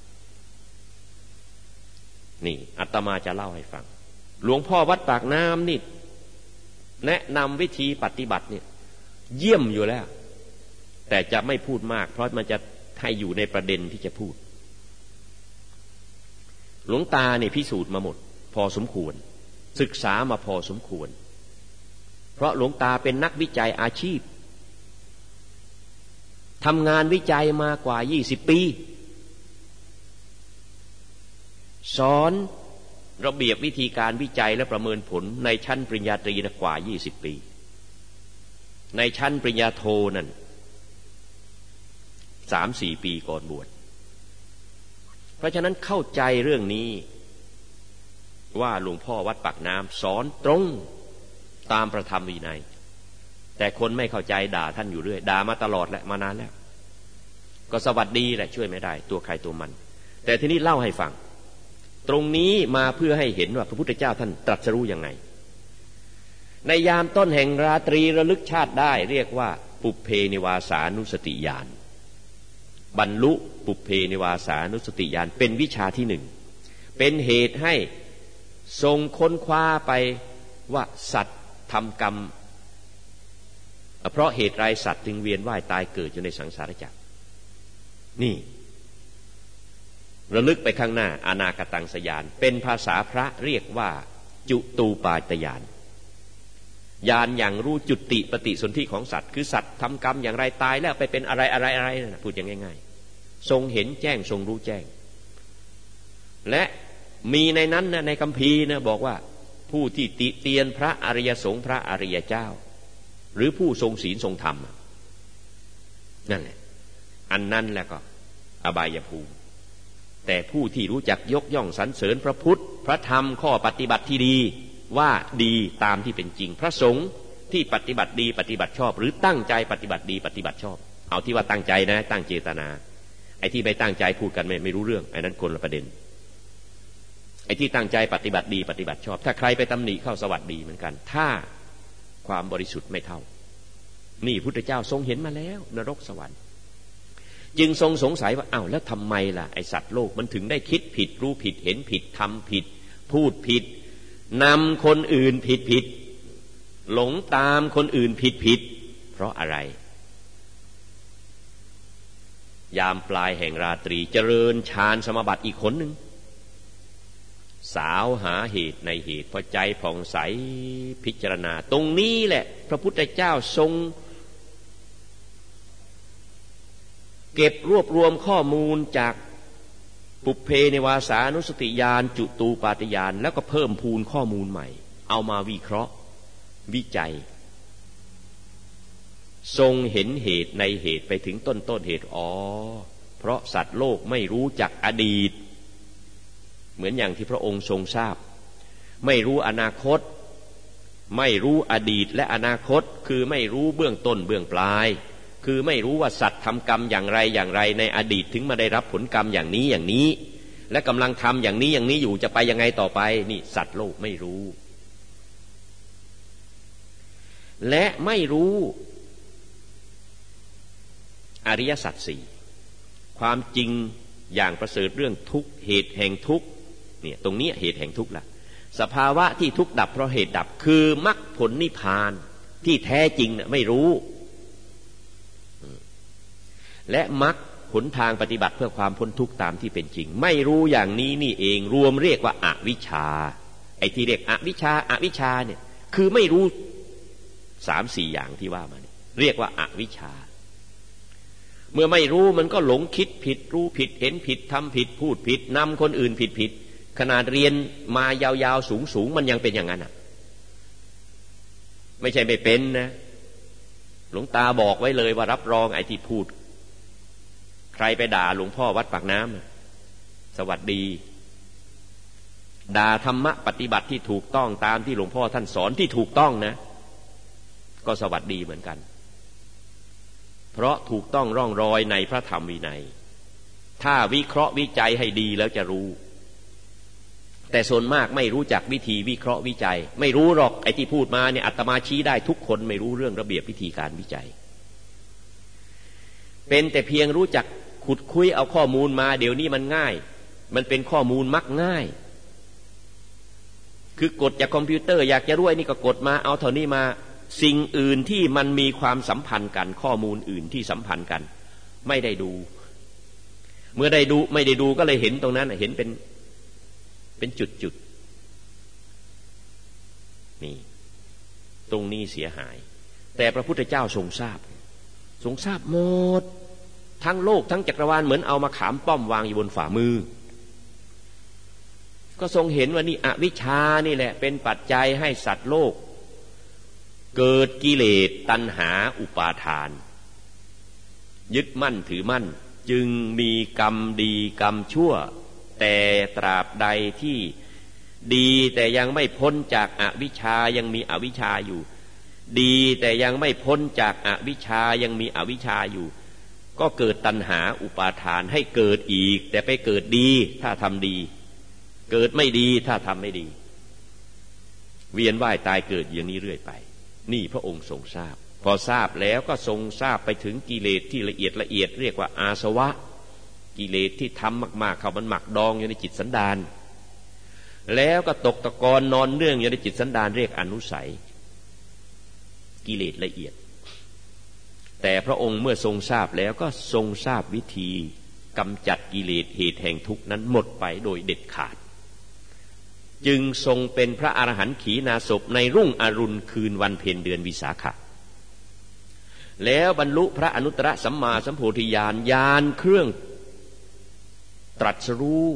นี่อาตมาจะเล่าให้ฟังหลวงพ่อวัดปากน้ำนี่แนะนำวิธีปฏิบัติเนี่ยเยี่ยมอยู่แล้วแต่จะไม่พูดมากเพราะมันจะให้อยู่ในประเด็นที่จะพูดหลวงตาเนี่ยพิสูจน์มาหมดพอสมควรศึกษามาพอสมควรเพราะหลวงตาเป็นนักวิจัยอาชีพทำงานวิจัยมากว่า20 ปีสอนระเบียบวิธีการวิจัยและประเมินผลในชั้นปริญญาตรีกว่า20 ปีในชั้นปริญญาโทนั่น 3-4 ปีก่อนบวชเพราะฉะนั้นเข้าใจเรื่องนี้ว่าหลวงพ่อวัดปากน้ำสอนตรงตามประธรรมวินัยแต่คนไม่เข้าใจด่าท่านอยู่เรื่อยด่ามาตลอดแหละมานานแล้วก็สวัสดีแหละช่วยไม่ได้ตัวใครตัวมันแต่ทีนี้เล่าให้ฟังตรงนี้มาเพื่อให้เห็นว่าพระพุทธเจ้าท่านตรัสรู้ยังไงในยามต้นแห่งราตรีระลึกชาติได้เรียกว่าปุพเพนิวาสานุสติญาณบรรลุปุพเพนิวาสานุสติญาณเป็นวิชาที่หนึ่งเป็นเหตุให้ทรงค้นคว้าไปว่าสัตว์ทำกรรมเพราะเหตุไรสัตว์จึงเวียนว่ายตายเกิดอยู่ในสังสารวัฏนี่ระลึกไปข้างหน้าอนาคตังสยานเป็นภาษาพระเรียกว่าจุตูปาตญาณญาณอย่างรู้จุติปฏิสนธิของสัตว์คือสัตว์ทำกรรมอย่างไรตายแล้วไปเป็นอะไรนะพูดอย่างง่ายๆทรงเห็นแจ้งทรงรู้แจ้งและมีในนั้นนะในคัมภีร์นะบอกว่าผู้ที่ติเตียนพระอริยสงฆ์พระอริยเจ้าหรือผู้ทรงศีลทรงธรรมนั่นแหละอันนั้นแหละก็อบายภูมิแต่ผู้ที่รู้จักยกย่องสรรเสริญพระพุทธพระธรรมข้อปฏิบัติที่ดีว่าดีตามที่เป็นจริงพระสงฆ์ที่ปฏิบัติดีปฏิบัติชอบหรือตั้งใจปฏิบัติดีปฏิบัติชอบเอาที่ว่าตั้งใจนะตั้งเจตนาไอ้ที่ไม่ตั้งใจพูดกันไม่รู้เรื่องไอ้นั้นคนละประเด็นไอ้ที่ตั้งใจปฏิบัติดีปฏิบัติชอบถ้าใครไปตำหนิเข้าสวัสดีเหมือนกันถ้าความบริสุทธิ์ไม่เท่านี่พุทธเจ้าทรงเห็นมาแล้วนรกสวรรค์จึงทรงสงสัยว่าอ้าวแล้วทำไมล่ะไอสัตว์โลกมันถึงได้คิดผิดรู้ผิดเห็นผิดทำผิดพูดผิดนำคนอื่นผิดหลงตามคนอื่นผิดเพราะอะไรยามปลายแห่งราตรีเจริญฌานสมาบัติอีกคนหนึ่งสาวหาเหตุในเหตุพอใจผ่องใสพิจารณาตรงนี้แหละพระพุทธเจ้าทรงเก็บรวบรวมข้อมูลจากปุพเพนิวาสานุสติญาณจุตูปาติญาณแล้วก็เพิ่มพูนข้อมูลใหม่เอามาวิเคราะห์วิจัยทรงเห็นเหตุในเหตุไปถึงต้นเหตุเพราะสัตว์โลกไม่รู้จักอดีตเหมือนอย่างที่พระองค์ทรงทราบไม่รู้อนาคตไม่รู้อดีตและอนาคตคือไม่รู้เบื้องต้นเบื้องปลายคือไม่รู้ว่าสัตว์ทำกรรมอย่างไรในอดีตถึงมาได้รับผลกรรมอย่างนี้และกำลังทำอย่างนี้อยู่จะไปยังไงต่อไปนี่สัตว์โลกไม่รู้และไม่รู้อริยสัจสี่ความจริงอย่างประเสริฐเรื่องทุกข์เหตุแห่งทุกข์เนี่ยตรงนี้เหตุแห่งทุกข์ล่ะสภาวะที่ทุกข์ดับเพราะเหตุดับคือมรรคผลนิพพานที่แท้จริงไม่รู้และมรรคหนทางปฏิบัติเพื่อความพ้นทุกข์ตามที่เป็นจริงไม่รู้อย่างนี้นี่เองรวมเรียกว่าอวิชชาไอ้ที่เรียกอวิชชาเนี่ยคือไม่รู้3-4อย่างที่ว่ามาเนี่ยเรียกว่าอวิชชาเมื่อไม่รู้มันก็หลงคิดผิดรู้ผิดเห็นผิดทำผิดพูดผิดนำคนอื่นผิดขนาดเรียนมายาวๆสูงมันยังเป็นอย่างนั้นอ่ะไม่ใช่ไม่เป็นนะหลวงตาบอกไว้เลยว่ารับรองไอ้ที่พูดใครไปด่าหลวงพ่อวัดปากน้ำสวัสดีด่าธรรมะปฏิบัติที่ถูกต้องตามที่หลวงพ่อท่านสอนที่ถูกต้องนะก็สวัสดีเหมือนกันเพราะถูกต้องร่องรอยในพระธรรมวินัยถ้าวิเคราะห์วิจัยให้ดีแล้วจะรู้แต่ส่วนมากไม่รู้จักวิธีวิเคราะห์วิจัยไม่รู้หรอกไอ้ที่พูดมาเนี่ยอาตมาชี้ได้ทุกคนไม่รู้เรื่องระเบียบวิธีการวิจัยเป็นแต่เพียงรู้จักขุดคุยเอาข้อมูลมาเดี๋ยวนี้มันง่ายมันเป็นข้อมูลมักง่ายคือกดจากคอมพิวเตอร์อยากจะรู้ไอ้นี่ก็กดมาเอาเท่านี้มาสิ่งอื่นที่มันมีความสัมพันธ์กันข้อมูลอื่นที่สัมพันธ์กันไม่ได้ดูเมื่อได้ดูไม่ได้ดูก็เลยเห็นตรงนั้นเห็นเป็นจุดนี่ตรงนี้เสียหายแต่พระพุทธเจ้าทรงทราบหมดทั้งโลกทั้งจักรวาลเหมือนเอามาขามป้อมวางอยู่บนฝ่ามือก็ทรงเห็นว่านี่อวิชชานี่แหละเป็นปัจจัยให้สัตว์โลกเกิดกิเลสตัณหาอุปาทานยึดมั่นถือมั่นจึงมีกรรมดีกรรมชั่วแต่ตราบใดที่ดีแต่ยังไม่พ้นจากอวิชชายังมีอวิชชาอยู่ดีแต่ยังไม่พ้นจากอวิชชายังมีอวิชชาอยู่ก็เกิดตัณหาอุปาทานให้เกิดอีกแต่ไปเกิดดีถ้าทำดีเกิดไม่ดีถ้าทำไม่ดีเวียนว่ายตายเกิดอย่างนี้เรื่อยไปนี่พระองค์ทรงทราบพอทราบแล้วก็ทรงทราบไปถึงกิเลสที่ละเอียดเรียกว่าอาสวะกิเลสที่ทำมากๆเขามันหมักดองอยู่ในจิตสันดานแล้วก็ตกตะกอนนอนเนื่องอยู่ในจิตสันดานเรียกอนุสัยกิเลสละเอียดแต่พระองค์เมื่อทรงทราบแล้วก็ทรงทราบวิธีกำจัดกิเลสเหตุแห่งทุกข์นั้นหมดไปโดยเด็ดขาดจึงทรงเป็นพระอรหันต์ขีณาสพในรุ่งอรุณคืนวันเพ็ญเดือนวิสาขะแล้วบรรลุพระอนุตตรสัมมาสัมโพธิญาณญาณเครื่องตรัสรู้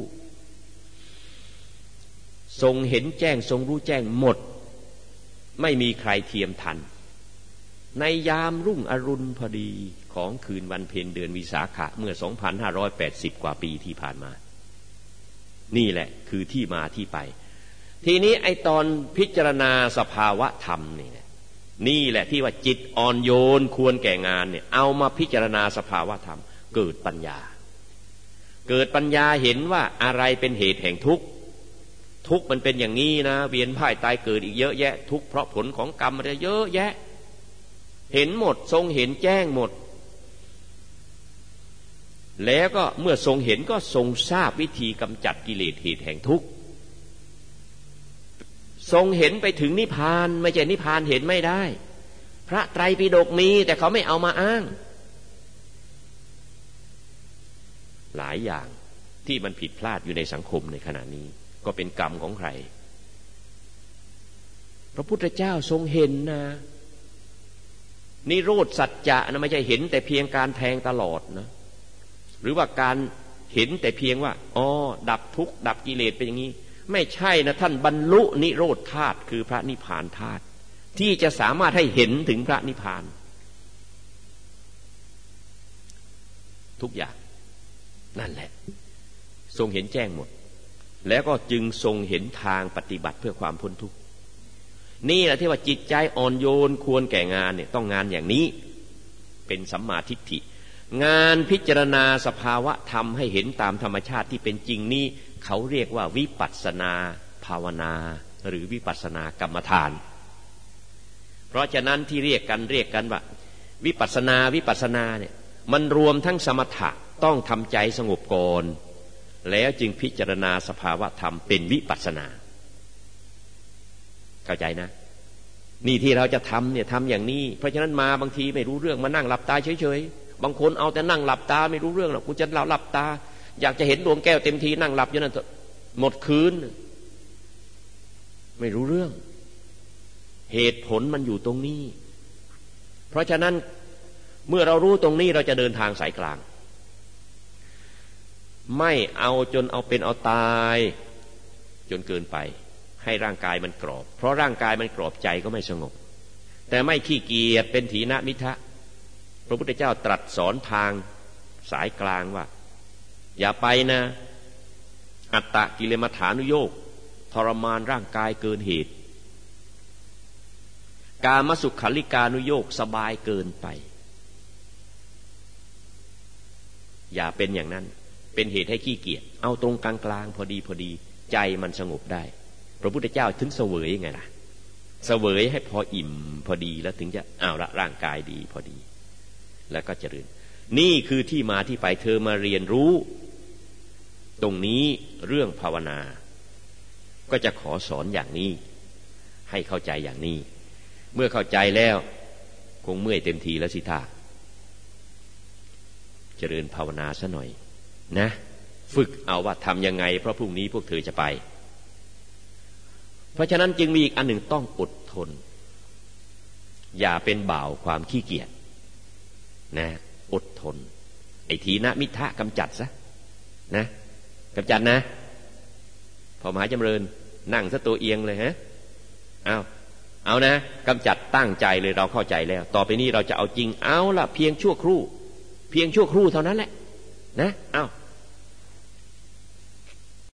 ทรงเห็นแจ้งทรงรู้แจ้งหมดไม่มีใครเทียมทันในยามรุ่งอรุณพอดีของคืนวันเพ็ญเดือนวิสาขะเมื่อ 2,580 กว่าปีที่ผ่านมานี่แหละคือที่มาที่ไปทีนี้ไอตอนพิจารณาสภาวะธรรมนี่แหละที่ว่าจิตอ่อนโยนควรแก่งานเนี่ยเอามาพิจารณาสภาวะธรรมเกิดปัญญาเห็นว่าอะไรเป็นเหตุแห่งทุกข์ทุกข์มันเป็นอย่างนี้นะเวียนว่ายตายเกิดอีกเยอะแยะทุกข์เพราะผลของกรรมมันเยอะแยะเห็นหมดทรงเห็นแจ้งหมดแล้วก็เมื่อทรงเห็นก็ทรงทราบวิธีกำจัดกิเลสเหตุแห่งทุกข์ทรงเห็นไปถึงนิพพานไม่ใช่นิพพานเห็นไม่ได้พระไตรปิฎกมีแต่เขาไม่เอามาอ้างหลายอย่างที่มันผิดพลาดอยู่ในสังคมในขณะนี้ก็เป็นกรรมของใครพระพุทธเจ้าทรงเห็นนะนิโรธสัจจะนะไม่ใช่เห็นแต่เพียงการแทงตลอดนะหรือว่าการเห็นแต่เพียงว่าอ๋อดับทุกข์ดับกิเลสเป็นอย่างนี้ไม่ใช่นะท่านบรรลุนิโรธธาตุคือพระนิพพานธาตุที่จะสามารถให้เห็นถึงพระนิพพานทุกอย่างนั่นแหละทรงเห็นแจ้งหมดแล้วก็จึงทรงเห็นทางปฏิบัติเพื่อความพ้นทุกข์นี่แหละที่ว่าจิตใจอ่อนโยนควรแก่งานเนี่ยต้องงานอย่างนี้เป็นสัมมาทิฏฐิงานพิจารณาสภาวะธรรมให้เห็นตามธรรมชาติที่เป็นจริงนี้เขาเรียกว่าวิปัสสนาภาวนาหรือวิปัสสนากรรมฐานเพราะฉะนั้นที่เรียกกันว่าวิปัสสนาเนี่ยมันรวมทั้งสมถะต้องทำใจสงบก่อนแล้วจึงพิจารณาสภาวะธรรมเป็นวิปัสสนาเข้าใจนะนี่ที่เราจะทำเนี่ยทำอย่างนี้เพราะฉะนั้นมาบางทีไม่รู้เรื่องมานั่งหลับตาเฉยๆบางคนเอาแต่นั่งหลับตาไม่รู้เรื่องหรอกกูจะหลับตาอยากจะเห็นดวงแก้วเต็มทีนั่งหลับอยู่นั่นหมดคืนไม่รู้เรื่องเหตุผลมันอยู่ตรงนี้เพราะฉะนั้นเมื่อเรารู้ตรงนี้เราจะเดินทางสายกลางไม่เอาจนเอาเป็นเอาตายจนเกินไปให้ร่างกายมันกรอบเพราะร่างกายมันกรอบใจก็ไม่สงบแต่ไม่ขี้เกียจเป็นถีนมิทะพระพุทธเจ้าตรัสสอนทางสายกลางว่าอย่าไปนะอัตตกิเลมัฏฐานุโยคทรมานร่างกายเกินเหตุกามสุขัลลิกานุโยคสบายเกินไปอย่าเป็นอย่างนั้นเป็นเหตุให้ขี้เกียจเอาตรงกลางๆพอดีใจมันสงบได้พระพุทธเจ้าถึงเสวยไงล่ะเสวยให้พออิ่มพอดีแล้วถึงจะเอาละร่างกายดีพอดีแล้วก็เจริญนี่คือที่มาที่ไปเธอมาเรียนรู้ตรงนี้เรื่องภาวนาก็จะขอสอนอย่างนี้ให้เข้าใจอย่างนี้เมื่อเข้าใจแล้วคงเมื่อยเต็มทีแล้วสิท่าเจริญภาวนาซะหน่อยนะฝึกเอาว่าทำยังไงเพราะพรุ่งนี้พวกเธอจะไปเพราะฉะนั้นจึงมีอีกอันหนึ่งต้องอดทนอย่าเป็นบ่าวความขี้เกียจนะอดทนไอ้ถีนมิทะกำจัดซะนะกำจัดนะพอมหาจำเริญนั่งซะตัวเอียงเลยฮะเอานะกำจัดตั้งใจเลยเราเข้าใจแล้วต่อไปนี้เราจะเอาจริงเอาละเพียงชั่วครู่เท่านั้นแหละนะ